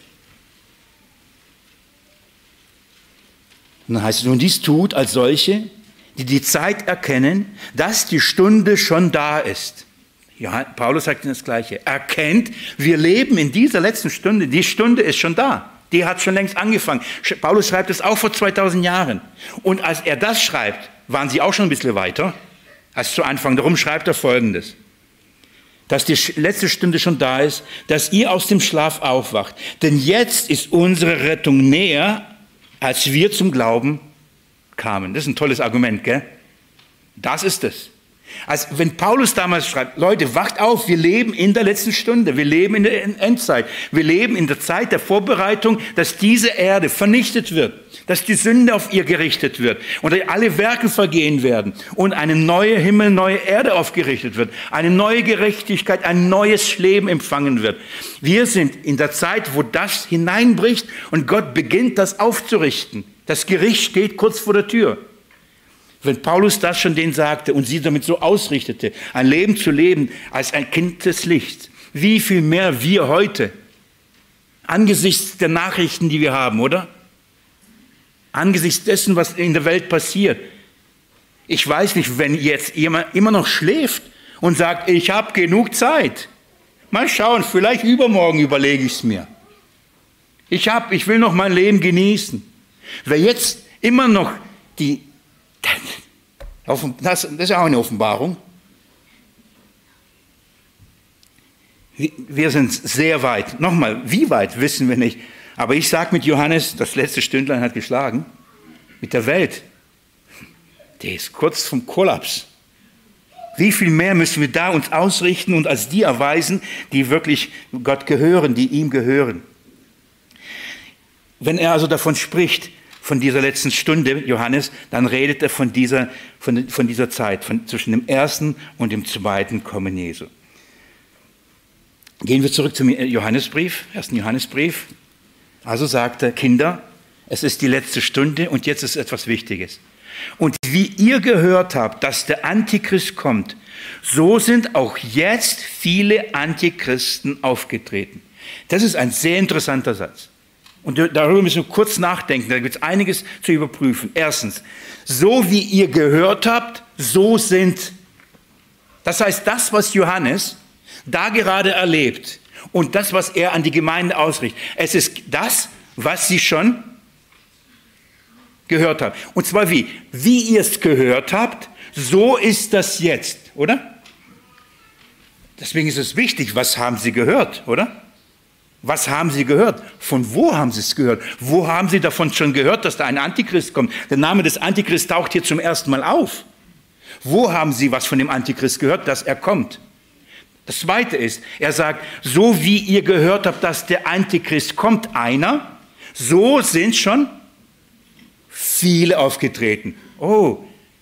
Und dann heißt es, und dies tut als solche, die die Zeit erkennen, dass die Stunde schon da ist. Ja, Paulus sagt das Gleiche. Erkennt, wir leben in dieser letzten Stunde. Die Stunde ist schon da. Die hat schon längst angefangen. Paulus schreibt es auch vor zweitausend Jahren. Und als er das schreibt, waren sie auch schon ein bisschen weiter als zu Anfang. Darum schreibt er Folgendes. Dass die letzte Stunde schon da ist, dass ihr aus dem Schlaf aufwacht. Denn jetzt ist unsere Rettung näher, als wir zum Glauben kamen. Das ist ein tolles Argument, gell? Das ist es. Also wenn Paulus damals schreibt, Leute, wacht auf, wir leben in der letzten Stunde, wir leben in der Endzeit, wir leben in der Zeit der Vorbereitung, dass diese Erde vernichtet wird, dass die Sünde auf ihr gerichtet wird und alle Werke vergehen werden und eine neue Himmel, neue Erde aufgerichtet wird, eine neue Gerechtigkeit, ein neues Leben empfangen wird. Wir sind in der Zeit, wo das hineinbricht und Gott beginnt, das aufzurichten. Das Gericht steht kurz vor der Tür. Wenn Paulus das schon denen sagte und sie damit so ausrichtete, ein Leben zu leben als ein Kind des Lichts, wie viel mehr wir heute, angesichts der Nachrichten, die wir haben, oder? Angesichts dessen, was in der Welt passiert. Ich weiß nicht, wenn jetzt jemand immer noch schläft und sagt, ich habe genug Zeit. Mal schauen, vielleicht übermorgen überlege ich es mir. Ich, hab, ich will noch mein Leben genießen. Wer jetzt immer noch die Das ist ja auch eine Offenbarung. Wir sind sehr weit. Nochmal, wie weit, wissen wir nicht. Aber ich sage mit Johannes, das letzte Stündlein hat geschlagen. Mit der Welt. Der ist kurz vom Kollaps. Wie viel mehr müssen wir da uns ausrichten und als die erweisen, die wirklich Gott gehören, die ihm gehören. Wenn er also davon spricht, von dieser letzten Stunde, Johannes, dann redet er von dieser, von, von dieser Zeit, von, zwischen dem ersten und dem zweiten Kommen Jesu. Gehen wir zurück zum Johannesbrief, ersten Johannesbrief. Also sagt er, Kinder, es ist die letzte Stunde und jetzt ist etwas Wichtiges. Und wie ihr gehört habt, dass der Antichrist kommt, so sind auch jetzt viele Antichristen aufgetreten. Das ist ein sehr interessanter Satz. Und darüber müssen wir kurz nachdenken, da gibt es einiges zu überprüfen. Erstens, so wie ihr gehört habt, so sind. Das heißt, das, was Johannes da gerade erlebt und das, was er an die Gemeinde ausrichtet, es ist das, was sie schon gehört haben. Und zwar wie? Wie ihr es gehört habt, so ist das jetzt, oder? Deswegen ist es wichtig, was haben sie gehört, oder? Was haben sie gehört? Von wo haben sie es gehört? Wo haben sie davon schon gehört, dass da ein Antichrist kommt? Der Name des Antichrist taucht hier zum ersten Mal auf. Wo haben sie was von dem Antichrist gehört, dass er kommt? Das Zweite ist, er sagt, so wie ihr gehört habt, dass der Antichrist kommt, einer, so sind schon viele aufgetreten. Oh,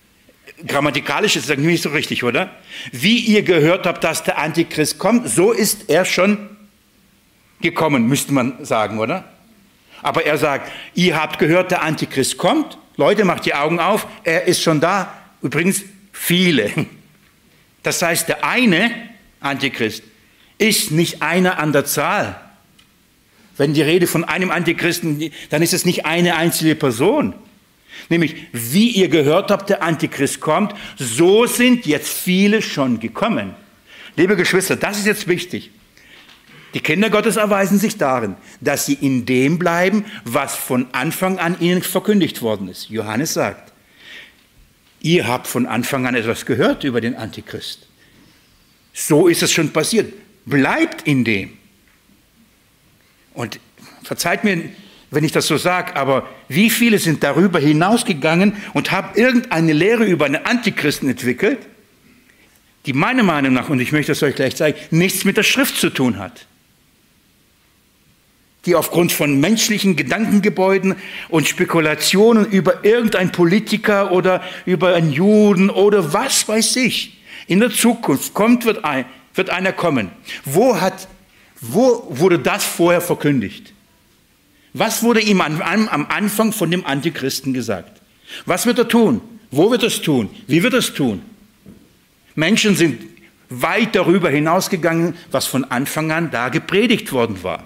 grammatikalisch ist das nicht so richtig, oder? Wie ihr gehört habt, dass der Antichrist kommt, so ist er schon gekommen, müsste man sagen, oder? Aber er sagt, ihr habt gehört, der Antichrist kommt. Leute, macht die Augen auf, er ist schon da. Übrigens, viele. Das heißt, der eine Antichrist ist nicht einer an der Zahl. Wenn die Rede von einem Antichristen, dann ist es nicht eine einzelne Person. Nämlich, wie ihr gehört habt, der Antichrist kommt, so sind jetzt viele schon gekommen. Liebe Geschwister, das ist jetzt wichtig. Die Kinder Gottes erweisen sich darin, dass sie in dem bleiben, was von Anfang an ihnen verkündigt worden ist. Johannes sagt, ihr habt von Anfang an etwas gehört über den Antichrist. So ist es schon passiert. Bleibt in dem. Und verzeiht mir, wenn ich das so sage, aber wie viele sind darüber hinausgegangen und haben irgendeine Lehre über einen Antichristen entwickelt, die meiner Meinung nach, und ich möchte es euch gleich zeigen, nichts mit der Schrift zu tun hat. Die aufgrund von menschlichen Gedankengebäuden und Spekulationen über irgendeinen Politiker oder über einen Juden oder was weiß ich, in der Zukunft kommt, wird, ein, wird einer kommen. Wo, hat, wo wurde das vorher verkündigt? Was wurde ihm am, am Anfang von dem Antichristen gesagt? Was wird er tun? Wo wird er es tun? Wie wird er es tun? Menschen sind weit darüber hinausgegangen, was von Anfang an da gepredigt worden war.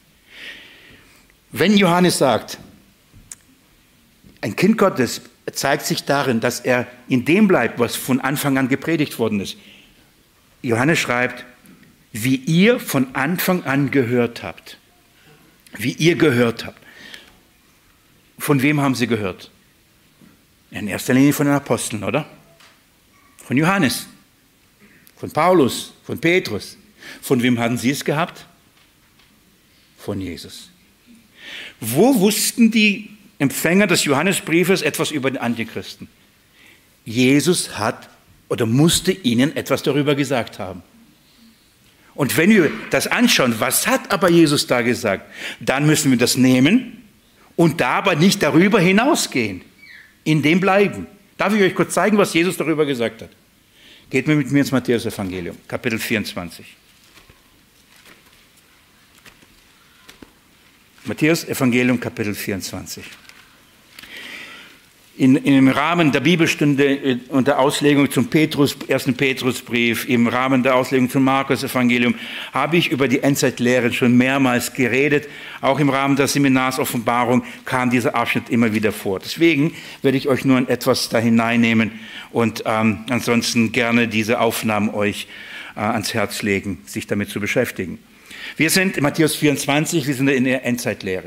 Wenn Johannes sagt, ein Kind Gottes zeigt sich darin, dass er in dem bleibt, was von Anfang an gepredigt worden ist. Johannes schreibt, wie ihr von Anfang an gehört habt. Wie ihr gehört habt. Von wem haben sie gehört? In erster Linie von den Aposteln, oder? Von Johannes, von Paulus, von Petrus. Von wem hatten sie es gehabt? Von Jesus. Wo wussten die Empfänger des Johannesbriefes etwas über den Antichristen? Jesus hat oder musste ihnen etwas darüber gesagt haben. Und wenn wir das anschauen, was hat aber Jesus da gesagt, dann müssen wir das nehmen und da aber nicht darüber hinausgehen, in dem bleiben. Darf ich euch kurz zeigen, was Jesus darüber gesagt hat? Geht mir mit mir ins Matthäus-Evangelium, Kapitel vierundzwanzig. Matthäus-Evangelium, Kapitel vierundzwanzig. In, in, Im Rahmen der Bibelstunde und der Auslegung zum Petrus, ersten Petrusbrief, im Rahmen der Auslegung zum Markus-Evangelium, habe ich über die Endzeitlehren schon mehrmals geredet. Auch im Rahmen der Seminarsoffenbarung kam dieser Abschnitt immer wieder vor. Deswegen werde ich euch nur etwas da hineinnehmen und ähm, ansonsten gerne diese Aufnahmen euch äh, ans Herz legen, sich damit zu beschäftigen. Wir sind in Matthäus vierundzwanzig, wir sind in der Endzeitlehre.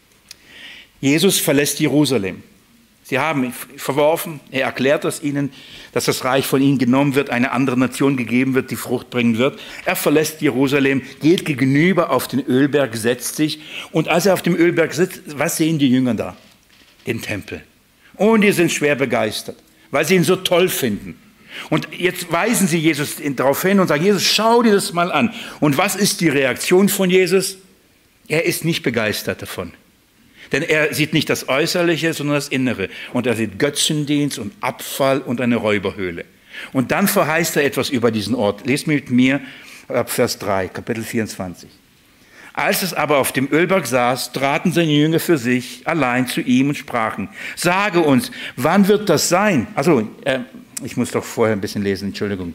Jesus verlässt Jerusalem. Sie haben ihn verworfen, er erklärt es ihnen, dass das Reich von ihnen genommen wird, eine andere Nation gegeben wird, die Frucht bringen wird. Er verlässt Jerusalem, geht gegenüber auf den Ölberg, setzt sich. Und als er auf dem Ölberg sitzt, was sehen die Jünger da? Den Tempel. Und die sind schwer begeistert, weil sie ihn so toll finden. Und jetzt weisen sie Jesus darauf hin und sagen, Jesus, schau dir das mal an. Und was ist die Reaktion von Jesus? Er ist nicht begeistert davon. Denn er sieht nicht das Äußerliche, sondern das Innere. Und er sieht Götzendienst und Abfall und eine Räuberhöhle. Und dann verheißt er etwas über diesen Ort. Lest mit mir ab Vers drei, Kapitel vierundzwanzig. Als es aber auf dem Ölberg saß, traten seine Jünger für sich allein zu ihm und sprachen, sage uns, wann wird das sein? Also, äh, ich muss doch vorher ein bisschen lesen, Entschuldigung.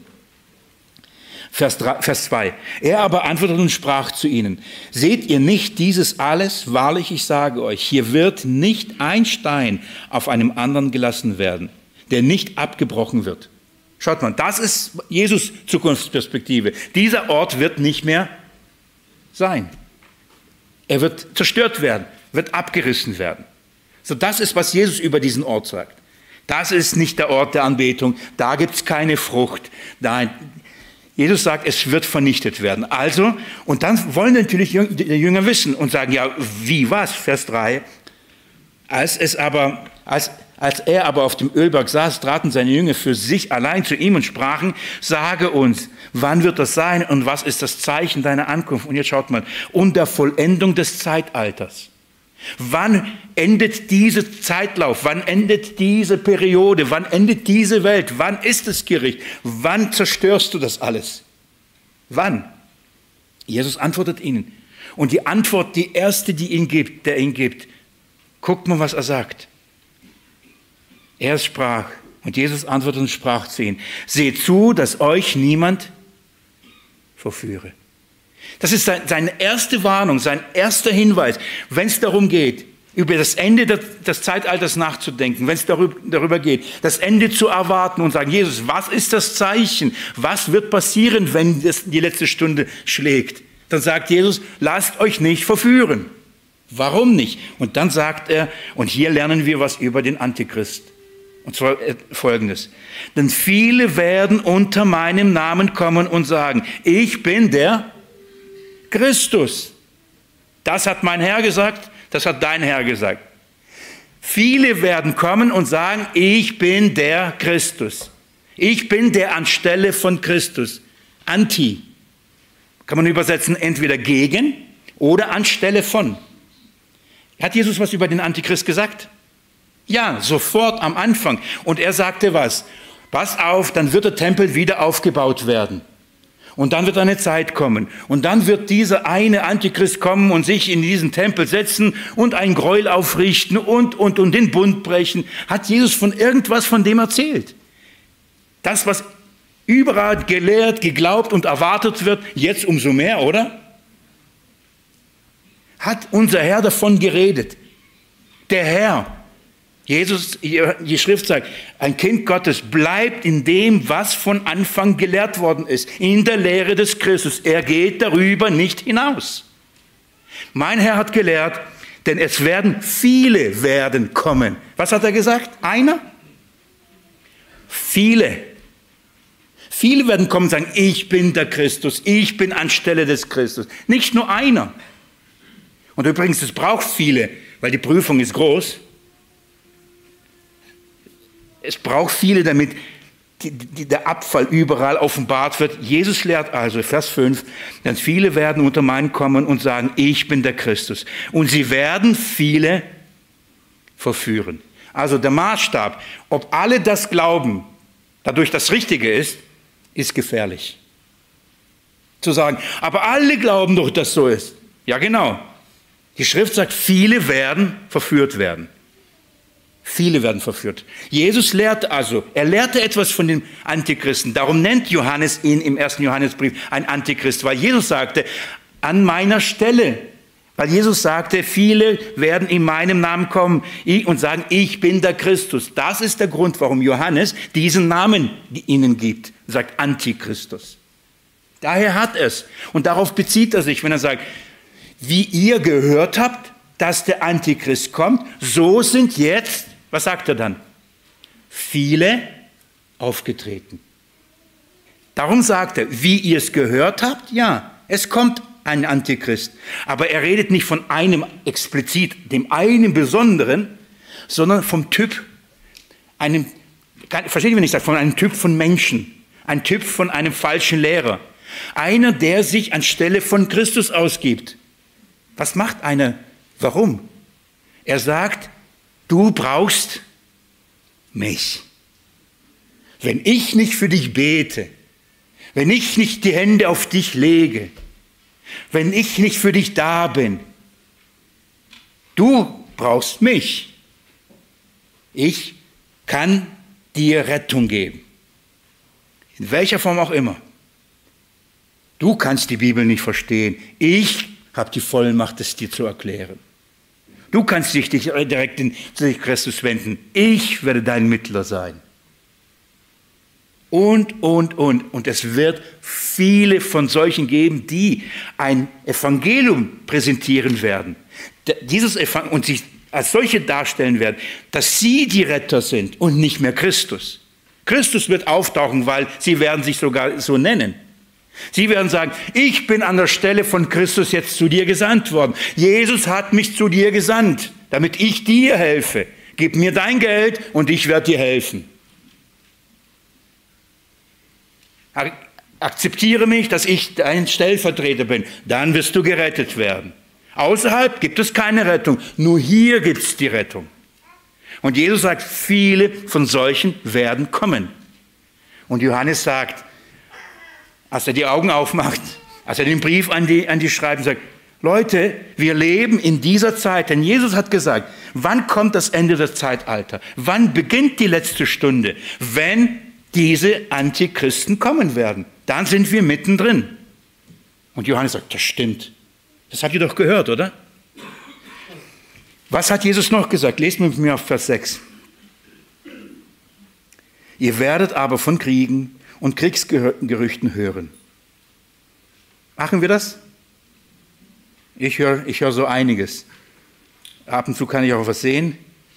Vers zwei. Er aber antwortete und sprach zu ihnen, seht ihr nicht dieses alles? Wahrlich, ich sage euch, hier wird nicht ein Stein auf einem anderen gelassen werden, der nicht abgebrochen wird. Schaut mal, das ist Jesus' Zukunftsperspektive. Dieser Ort wird nicht mehr sein. Er wird zerstört werden, wird abgerissen werden. So, das ist, was Jesus über diesen Ort sagt. Das ist nicht der Ort der Anbetung, da gibt es keine Frucht. Nein, Jesus sagt, es wird vernichtet werden. Also, und dann wollen natürlich die Jünger wissen und sagen, ja, wie, was? Vers drei. Als, es aber, als, als er aber auf dem Ölberg saß, traten seine Jünger für sich allein zu ihm und sprachen, sage uns, wann wird das sein und was ist das Zeichen deiner Ankunft? Und jetzt schaut mal, und der Vollendung des Zeitalters. Wann endet dieser Zeitlauf? Wann endet diese Periode? Wann endet diese Welt? Wann ist das Gericht? Wann zerstörst du das alles? Wann? Jesus antwortet ihnen. Und die Antwort, die erste, die ihn gibt, der ihn gibt, guckt mal, was er sagt. Er sprach, und Jesus antwortete und sprach zu ihnen, seht zu, dass euch niemand verführe. Das ist seine erste Warnung, sein erster Hinweis, wenn es darum geht, über das Ende des Zeitalters nachzudenken, wenn es darüber, darüber geht, das Ende zu erwarten und sagen, Jesus, was ist das Zeichen? Was wird passieren, wenn das die letzte Stunde schlägt? Dann sagt Jesus, lasst euch nicht verführen. Warum nicht? Und dann sagt er, und hier lernen wir was über den Antichrist. Und zwar Folgendes. Denn viele werden unter meinem Namen kommen und sagen, ich bin der Christus. Das hat mein Herr gesagt, das hat dein Herr gesagt. Viele werden kommen und sagen, ich bin der Christus. Ich bin der anstelle von Christus. Anti. Kann man übersetzen, entweder gegen oder anstelle von. Hat Jesus was über den Antichrist gesagt? Ja, sofort am Anfang. Und er sagte was? Pass auf, dann wird der Tempel wieder aufgebaut werden. Und dann wird eine Zeit kommen. Und dann wird dieser eine Antichrist kommen und sich in diesen Tempel setzen und ein Gräuel aufrichten und, und, und den Bund brechen. Hat Jesus von irgendwas von dem erzählt? Das, was überall gelehrt, geglaubt und erwartet wird, jetzt umso mehr, oder? Hat unser Herr davon geredet. Der Herr. Jesus, die Schrift sagt, ein Kind Gottes bleibt in dem, was von Anfang gelehrt worden ist, in der Lehre des Christus. Er geht darüber nicht hinaus. Mein Herr hat gelehrt, denn es werden viele werden kommen. Was hat er gesagt? Einer? Viele. Viele werden kommen und sagen, ich bin der Christus, ich bin anstelle des Christus. Nicht nur einer. Und übrigens, es braucht viele, weil die Prüfung ist groß. Es braucht viele, damit die, die, der Abfall überall offenbart wird. Jesus lehrt also, Vers fünf, denn viele werden unter meinen kommen und sagen, ich bin der Christus. Und sie werden viele verführen. Also der Maßstab, ob alle das glauben, dadurch das Richtige ist, ist gefährlich. Zu sagen, aber alle glauben doch, dass so ist. Ja, genau. Die Schrift sagt, viele werden verführt werden. Viele werden verführt. Jesus lehrt also, er lehrte etwas von dem Antichristen. Darum nennt Johannes ihn im ersten Johannesbrief ein Antichrist, weil Jesus sagte, an meiner Stelle, weil Jesus sagte, viele werden in meinem Namen kommen und sagen, ich bin der Christus. Das ist der Grund, warum Johannes diesen Namen ihnen gibt, sagt Antichristus. Daher hat es. Und darauf bezieht er sich, wenn er sagt, wie ihr gehört habt, dass der Antichrist kommt, so sind jetzt, was sagt er dann? Viele aufgetreten. Darum sagt er, wie ihr es gehört habt, ja, es kommt ein Antichrist. Aber er redet nicht von einem explizit, dem einen Besonderen, sondern vom Typ, einem, versteht ihr, wenn ich sage, von einem Typ von Menschen, ein Typ von einem falschen Lehrer. Einer, der sich anstelle von Christus ausgibt. Was macht einer? Warum? Er sagt, du brauchst mich. Wenn ich nicht für dich bete, wenn ich nicht die Hände auf dich lege, wenn ich nicht für dich da bin, du brauchst mich. Ich kann dir Rettung geben. In welcher Form auch immer. Du kannst die Bibel nicht verstehen. Ich habe die Vollmacht, es dir zu erklären. Du kannst dich direkt in, zu Christus wenden. Ich werde dein Mittler sein. Und, und, und. Und es wird viele von solchen geben, die ein Evangelium präsentieren werden. Dieses Evangelium, und sich als solche darstellen werden, dass sie die Retter sind und nicht mehr Christus. Christus wird auftauchen, weil sie werden sich sogar so nennen. Sie werden sagen, ich bin an der Stelle von Christus jetzt zu dir gesandt worden. Jesus hat mich zu dir gesandt, damit ich dir helfe. Gib mir dein Geld und ich werde dir helfen. Akzeptiere mich, dass ich dein Stellvertreter bin. Dann wirst du gerettet werden. Außerhalb gibt es keine Rettung. Nur hier gibt es die Rettung. Und Jesus sagt, viele von solchen werden kommen. Und Johannes sagt, als er die Augen aufmacht, als er den Brief an die, an die schreibt, sagt, Leute, wir leben in dieser Zeit, denn Jesus hat gesagt, wann kommt das Ende des Zeitalters? Wann beginnt die letzte Stunde? Wenn diese Antichristen kommen werden. Dann sind wir mittendrin. Und Johannes sagt, das stimmt. Das habt ihr doch gehört, oder? Was hat Jesus noch gesagt? Lest mit mir auf Vers sechs. Ihr werdet aber von Kriegen und Kriegsgerüchten hören. Machen wir das? Ich höre ich hör so einiges. Ab und zu kann ich auch was sehen.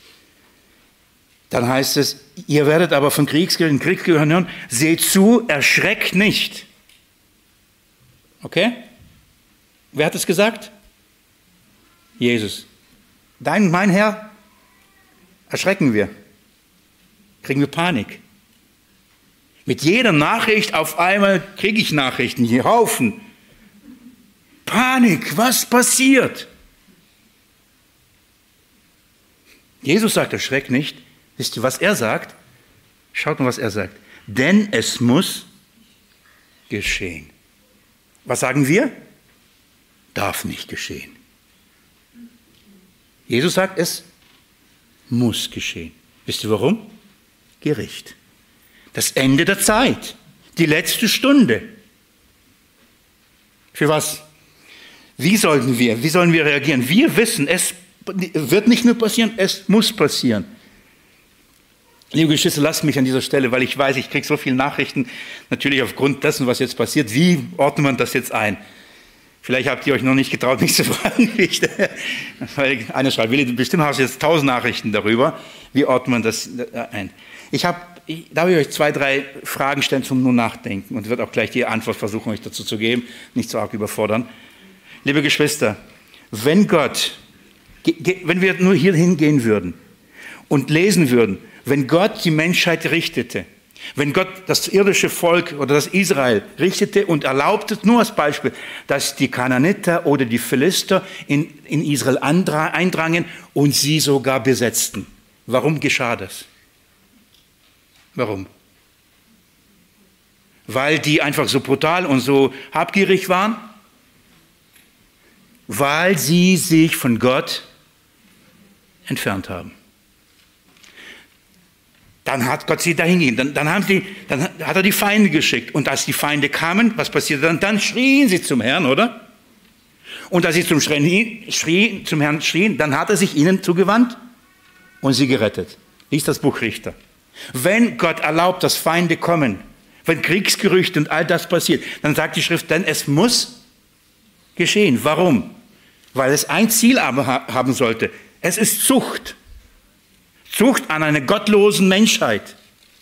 Dann heißt es, ihr werdet aber von Kriegsgerüchten, Kriegsgerüchten hören. Seht zu, erschreckt nicht. Okay? Wer hat es gesagt? Jesus. Dein, mein Herr, erschrecken wir. Kriegen wir Panik. Mit jeder Nachricht auf einmal kriege ich Nachrichten, hier Haufen. Panik, was passiert? Jesus sagt, erschreckt nicht. Wisst ihr, was er sagt? Schaut mal, was er sagt. Denn es muss geschehen. Was sagen wir? Darf nicht geschehen. Jesus sagt, es muss geschehen. Wisst ihr warum? Gericht. Das Ende der Zeit. Die letzte Stunde. Für was? Wie sollten wir, wie sollen wir reagieren? Wir wissen, es wird nicht nur passieren, es muss passieren. Liebe Geschwister, lasst mich an dieser Stelle, weil ich weiß, ich kriege so viele Nachrichten, natürlich aufgrund dessen, was jetzt passiert. Wie ordnet man das jetzt ein? Vielleicht habt ihr euch noch nicht getraut, mich zu fragen. Weil einer schreibt, Willi, bestimmt hast du jetzt tausend Nachrichten darüber. Wie ordnet man das ein? Ich habe, ich, darf ich euch zwei, drei Fragen stellen zum nur Nachdenken und wird auch gleich die Antwort versuchen, euch dazu zu geben, nicht so arg überfordern. Liebe Geschwister, wenn Gott, wenn wir nur hier hingehen würden und lesen würden, wenn Gott die Menschheit richtete, wenn Gott das irdische Volk oder das Israel richtete und erlaubte, nur als Beispiel, dass die Kanaaniter oder die Philister in, in Israel eindrangen und sie sogar besetzten. Warum geschah das? Warum? Weil die einfach so brutal und so habgierig waren? Weil sie sich von Gott entfernt haben. Dann hat Gott sie dahin gegeben. Dann, dann, haben sie, dann hat er die Feinde geschickt. Und als die Feinde kamen, was passierte dann? Dann schrien sie zum Herrn, oder? Und als sie zum, Schrien, schrien, zum Herrn schrien, dann hat er sich ihnen zugewandt und sie gerettet. Lies das Buch Richter. Wenn Gott erlaubt, dass Feinde kommen, wenn Kriegsgerüchte und all das passiert, dann sagt die Schrift, denn es muss geschehen. Warum? Weil es ein Ziel haben sollte. Es ist Zucht. Zucht an einer gottlosen Menschheit.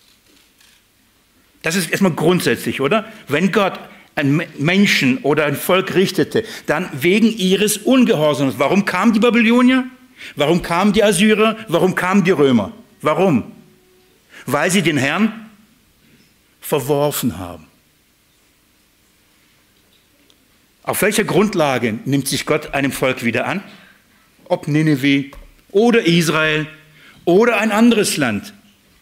Das ist erstmal grundsätzlich, oder? Wenn Gott einen Menschen oder ein Volk richtete, dann wegen ihres Ungehorsams. Warum kamen die Babylonier? Warum kamen die Assyrer? Warum kamen die Römer? Warum? Weil sie den Herrn verworfen haben. Auf welcher Grundlage nimmt sich Gott einem Volk wieder an? Ob Nineveh oder Israel oder ein anderes Land.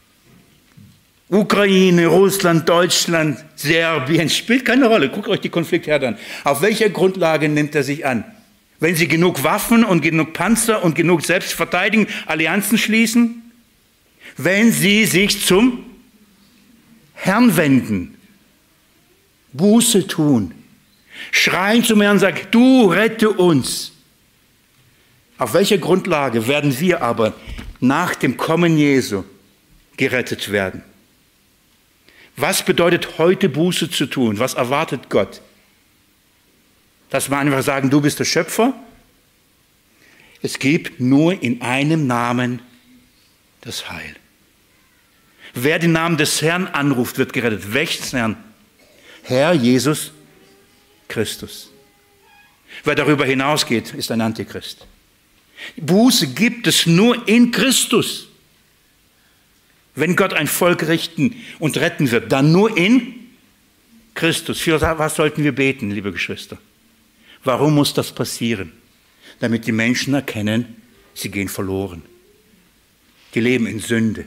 Ukraine, Russland, Deutschland, Serbien, spielt keine Rolle. Guckt euch die Konfliktherde an. Auf welcher Grundlage nimmt er sich an? Wenn sie genug Waffen und genug Panzer und genug Selbstverteidigung, Allianzen schließen? Wenn sie sich zum Herrn wenden, Buße tun, schreien zum Herrn und sagen, du rette uns. Auf welcher Grundlage werden wir aber nach dem Kommen Jesu gerettet werden? Was bedeutet heute Buße zu tun? Was erwartet Gott? Dass wir einfach sagen, du bist der Schöpfer? Es gibt nur in einem Namen das Heil. Wer den Namen des Herrn anruft, wird gerettet. Welches Herrn? Herr Jesus Christus. Wer darüber hinausgeht, ist ein Antichrist. Buße gibt es nur in Christus. Wenn Gott ein Volk richten und retten wird, dann nur in Christus. Für was sollten wir beten, liebe Geschwister? Warum muss das passieren? damit die Menschen erkennen, sie gehen verloren. Die leben in Sünde.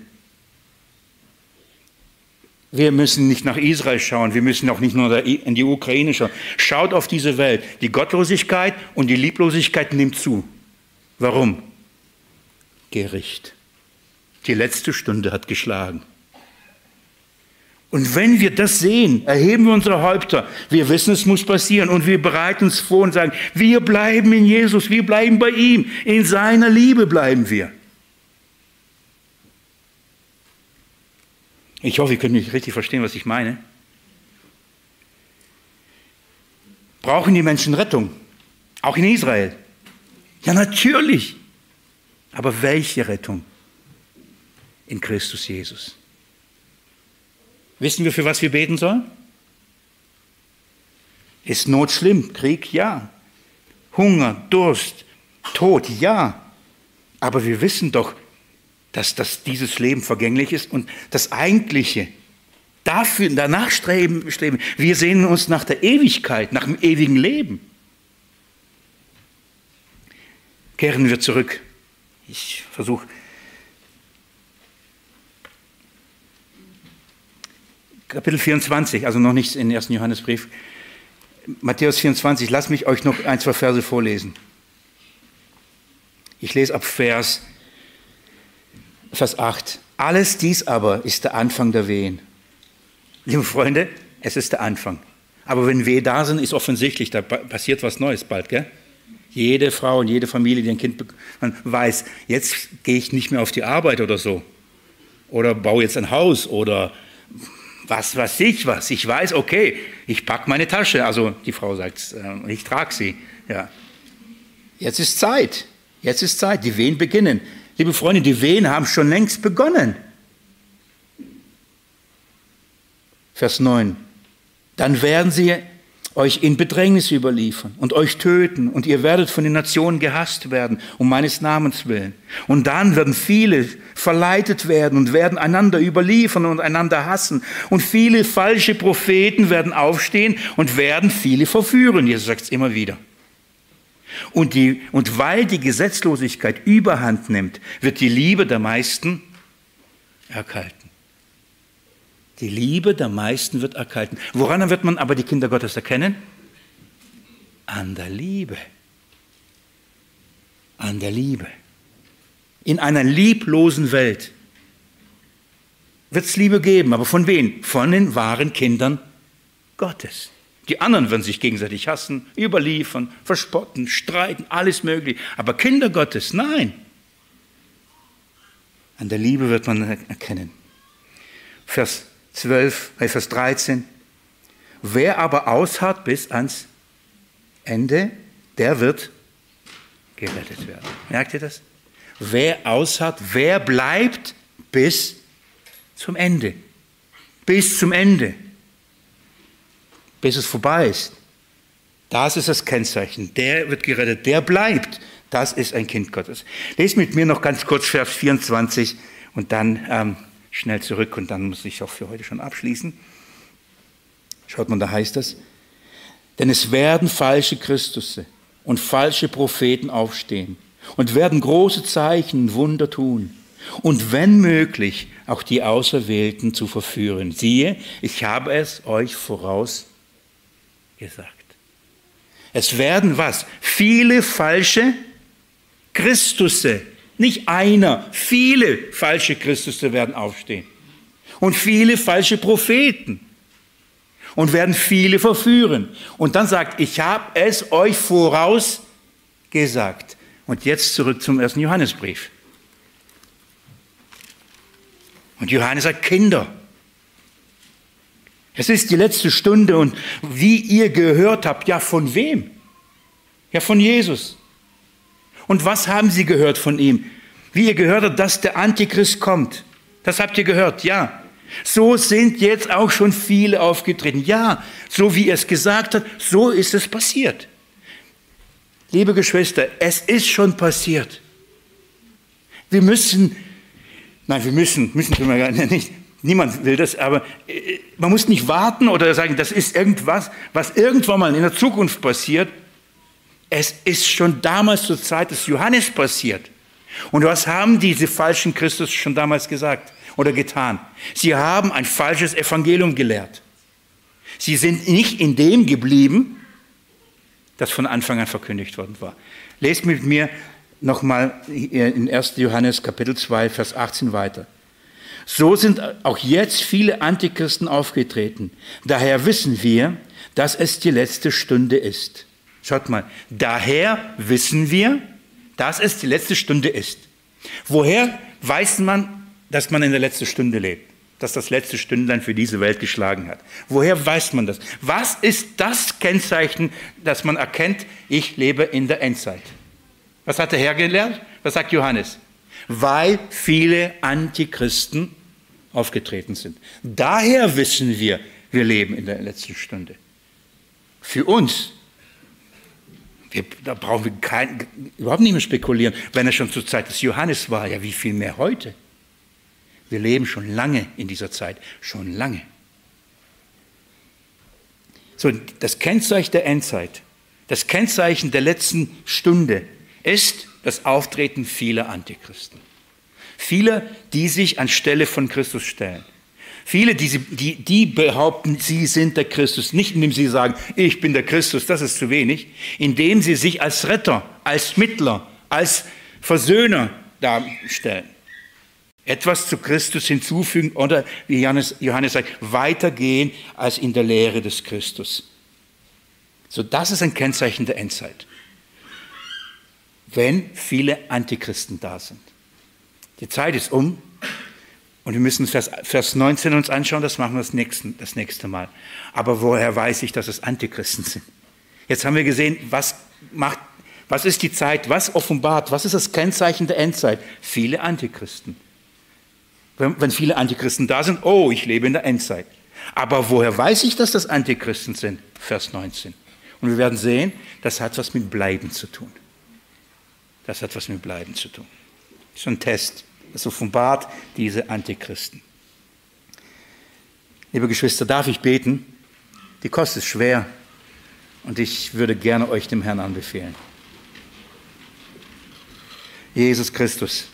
Wir müssen nicht nach Israel schauen, wir müssen auch nicht nur in die Ukraine schauen. Schaut auf diese Welt. Die Gottlosigkeit und die Lieblosigkeit nimmt zu. Warum? Gericht. Die letzte Stunde hat geschlagen. Und wenn wir das sehen, erheben wir unsere Häupter. Wir wissen, es muss passieren und wir bereiten uns vor und sagen, wir bleiben in Jesus, wir bleiben bei ihm, in seiner Liebe bleiben wir. Ich hoffe, ihr könnt mich richtig verstehen, was ich meine. Brauchen die Menschen Rettung? Auch in Israel? Ja, natürlich. Aber welche Rettung? In Christus Jesus. Wissen wir, für was wir beten sollen? Ist Not schlimm? Krieg? Ja. Hunger, Durst, Tod? Ja. Aber wir wissen doch, dass, dass dieses Leben vergänglich ist und das Eigentliche, dafür, danach streben, streben. Wir sehnen uns nach der Ewigkeit, nach dem ewigen Leben. Kehren wir zurück. Ich versuche, Kapitel vierundzwanzig, also noch nichts in den ersten Johannesbrief. Matthäus vierundzwanzig, lasst mich euch noch ein, zwei Verse vorlesen. Ich lese ab Vers, Vers acht. Alles dies aber ist der Anfang der Wehen. Liebe Freunde, es ist der Anfang. Aber wenn Wehen da sind, ist offensichtlich, da passiert was Neues bald, gell? Jede Frau und jede Familie, die ein Kind bekommt, weiß, jetzt gehe ich nicht mehr auf die Arbeit oder so. Oder baue jetzt ein Haus oder was weiß ich was. Ich weiß, okay, ich packe meine Tasche. Also die Frau sagt, ich trage sie. Ja. Jetzt ist Zeit. Jetzt ist Zeit. Die Wehen beginnen. Liebe Freunde, die Wehen haben schon längst begonnen. Vers neun. Dann werden sie euch in Bedrängnis überliefern und euch töten und ihr werdet von den Nationen gehasst werden, um meines Namens willen. Und dann werden viele verleitet werden und werden einander überliefern und einander hassen. Und viele falsche Propheten werden aufstehen und werden viele verführen. Jesus sagt es immer wieder. Und, die, und weil die Gesetzlosigkeit überhand nimmt, wird die Liebe der meisten erkalten. Die Liebe der meisten wird erkalten. Woran wird man aber die Kinder Gottes erkennen? An der Liebe. An der Liebe. In einer lieblosen Welt wird es Liebe geben. Aber von wem? Von den wahren Kindern Gottes. Die anderen werden sich gegenseitig hassen, überliefern, verspotten, streiten, alles mögliche. Aber Kinder Gottes, nein. An der Liebe wird man erkennen. Vers zwölf, Vers dreizehn. Wer aber ausharrt bis ans Ende, der wird gerettet werden. Merkt ihr das? Wer ausharrt, wer bleibt bis zum Ende. Bis zum Ende. Bis es vorbei ist. Das ist das Kennzeichen. Der wird gerettet, der bleibt. Das ist ein Kind Gottes. Lest mit mir noch ganz kurz Vers vierundzwanzig und dann ähm, schnell zurück und dann muss ich auch für heute schon abschließen. Schaut mal, da heißt es, denn es werden falsche Christusse und falsche Propheten aufstehen und werden große Zeichen und Wunder tun und wenn möglich auch die Auserwählten zu verführen. Siehe, ich habe es euch vorausgesagt. Es werden was? Viele falsche Christusse. Nicht einer, viele falsche Christusse werden aufstehen. Und viele falsche Propheten. Und werden viele verführen. Und dann sagt, ich habe es euch vorausgesagt. Und jetzt zurück zum ersten Johannesbrief. Und Johannes sagt, Kinder, es ist die letzte Stunde und wie ihr gehört habt, ja von wem? Ja von Jesus. Und was haben sie gehört von ihm? Wie ihr gehört habt, dass der Antichrist kommt. Das habt ihr gehört, ja. So sind jetzt auch schon viele aufgetreten. Ja, so wie er es gesagt hat, so ist es passiert. Liebe Geschwister, es ist schon passiert. Wir müssen, nein, wir müssen, müssen wir gar nicht, niemand will das, aber man muss nicht warten oder sagen, das ist irgendwas, was irgendwann mal in der Zukunft passiert. Es ist schon damals zur Zeit des Johannes passiert. Und was haben diese falschen Christus schon damals gesagt oder getan? Sie haben ein falsches Evangelium gelehrt. Sie sind nicht in dem geblieben, das von Anfang an verkündigt worden war. Lest mit mir nochmal in ersten Johannes Kapitel zwei, Vers achtzehn weiter. So sind auch jetzt viele Antichristen aufgetreten. Daher wissen wir, dass es die letzte Stunde ist. Schaut mal, daher wissen wir, dass es die letzte Stunde ist. Woher weiß man, dass man in der letzten Stunde lebt? Dass das letzte Stündlein für diese Welt geschlagen hat. Woher weiß man das? Was ist das Kennzeichen, dass man erkennt, ich lebe in der Endzeit? Was hat der Herr gelehrt? Was sagt Johannes? Weil viele Antichristen aufgetreten sind. Daher wissen wir, wir leben in der letzten Stunde. Für uns, wir, da brauchen wir kein, überhaupt nicht mehr spekulieren, wenn er schon zur Zeit des Johannes war, ja wie viel mehr heute. Wir leben schon lange in dieser Zeit, schon lange. So, das Kennzeichen der Endzeit, das Kennzeichen der letzten Stunde ist das Auftreten vieler Antichristen. Viele, die sich anstelle von Christus stellen. Viele, die, die, die behaupten, sie sind der Christus, nicht indem sie sagen, ich bin der Christus, das ist zu wenig, indem sie sich als Retter, als Mittler, als Versöhner darstellen. Etwas zu Christus hinzufügen oder, wie Johannes, Johannes sagt, weitergehen als in der Lehre des Christus. So, das ist ein Kennzeichen der Endzeit. Wenn viele Antichristen da sind. Die Zeit ist um und wir müssen Vers, Vers neunzehn uns anschauen, das machen wir das nächste, das nächste Mal. Aber woher weiß ich, dass es Antichristen sind? Jetzt haben wir gesehen, was macht, was ist die Zeit, was offenbart, was ist das Kennzeichen der Endzeit? Viele Antichristen. Wenn, wenn viele Antichristen da sind, oh, ich lebe in der Endzeit. Aber woher weiß ich, dass das Antichristen sind? Vers neunzehn. Und wir werden sehen, das hat was mit Bleiben zu tun. Das hat was mit Bleiben zu tun. Das ist ein Test. Das offenbart diese Antichristen. Liebe Geschwister, darf ich beten? Die Kost ist schwer und ich würde gerne euch dem Herrn anbefehlen. Jesus Christus,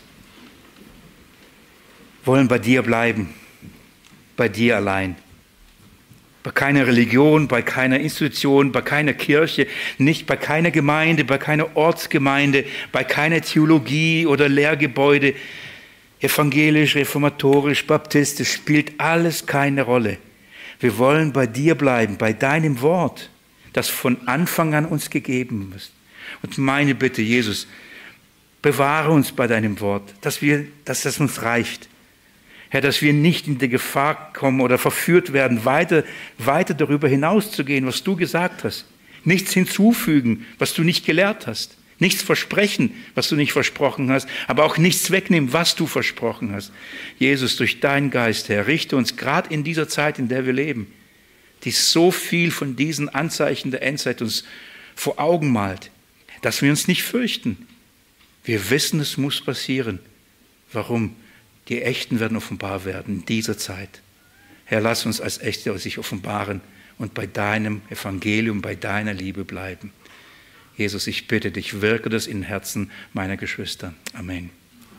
wollen bei dir bleiben, bei dir allein. Bei keiner Religion, bei keiner Institution, bei keiner Kirche, nicht bei keiner Gemeinde, bei keiner Ortsgemeinde, bei keiner Theologie oder Lehrgebäude, evangelisch, reformatorisch, baptistisch, spielt alles keine Rolle. Wir wollen bei dir bleiben, bei deinem Wort, das von Anfang an uns gegeben ist. Und meine Bitte, Jesus, bewahre uns bei deinem Wort, dass wir, dass das uns reicht. Herr, dass wir nicht in die Gefahr kommen oder verführt werden, weiter, weiter darüber hinauszugehen, was du gesagt hast. Nichts hinzufügen, was du nicht gelehrt hast. Nichts versprechen, was du nicht versprochen hast, aber auch nichts wegnehmen, was du versprochen hast. Jesus, durch deinen Geist, Herr, richte uns gerade in dieser Zeit, in der wir leben, die so viel von diesen Anzeichen der Endzeit uns vor Augen malt, dass wir uns nicht fürchten. Wir wissen, es muss passieren. Warum? Die Echten werden offenbar werden in dieser Zeit. Herr, lass uns als Echte sich offenbaren und bei deinem Evangelium, bei deiner Liebe bleiben. Jesus, ich bitte dich, wirke das in den Herzen meiner Geschwister. Amen.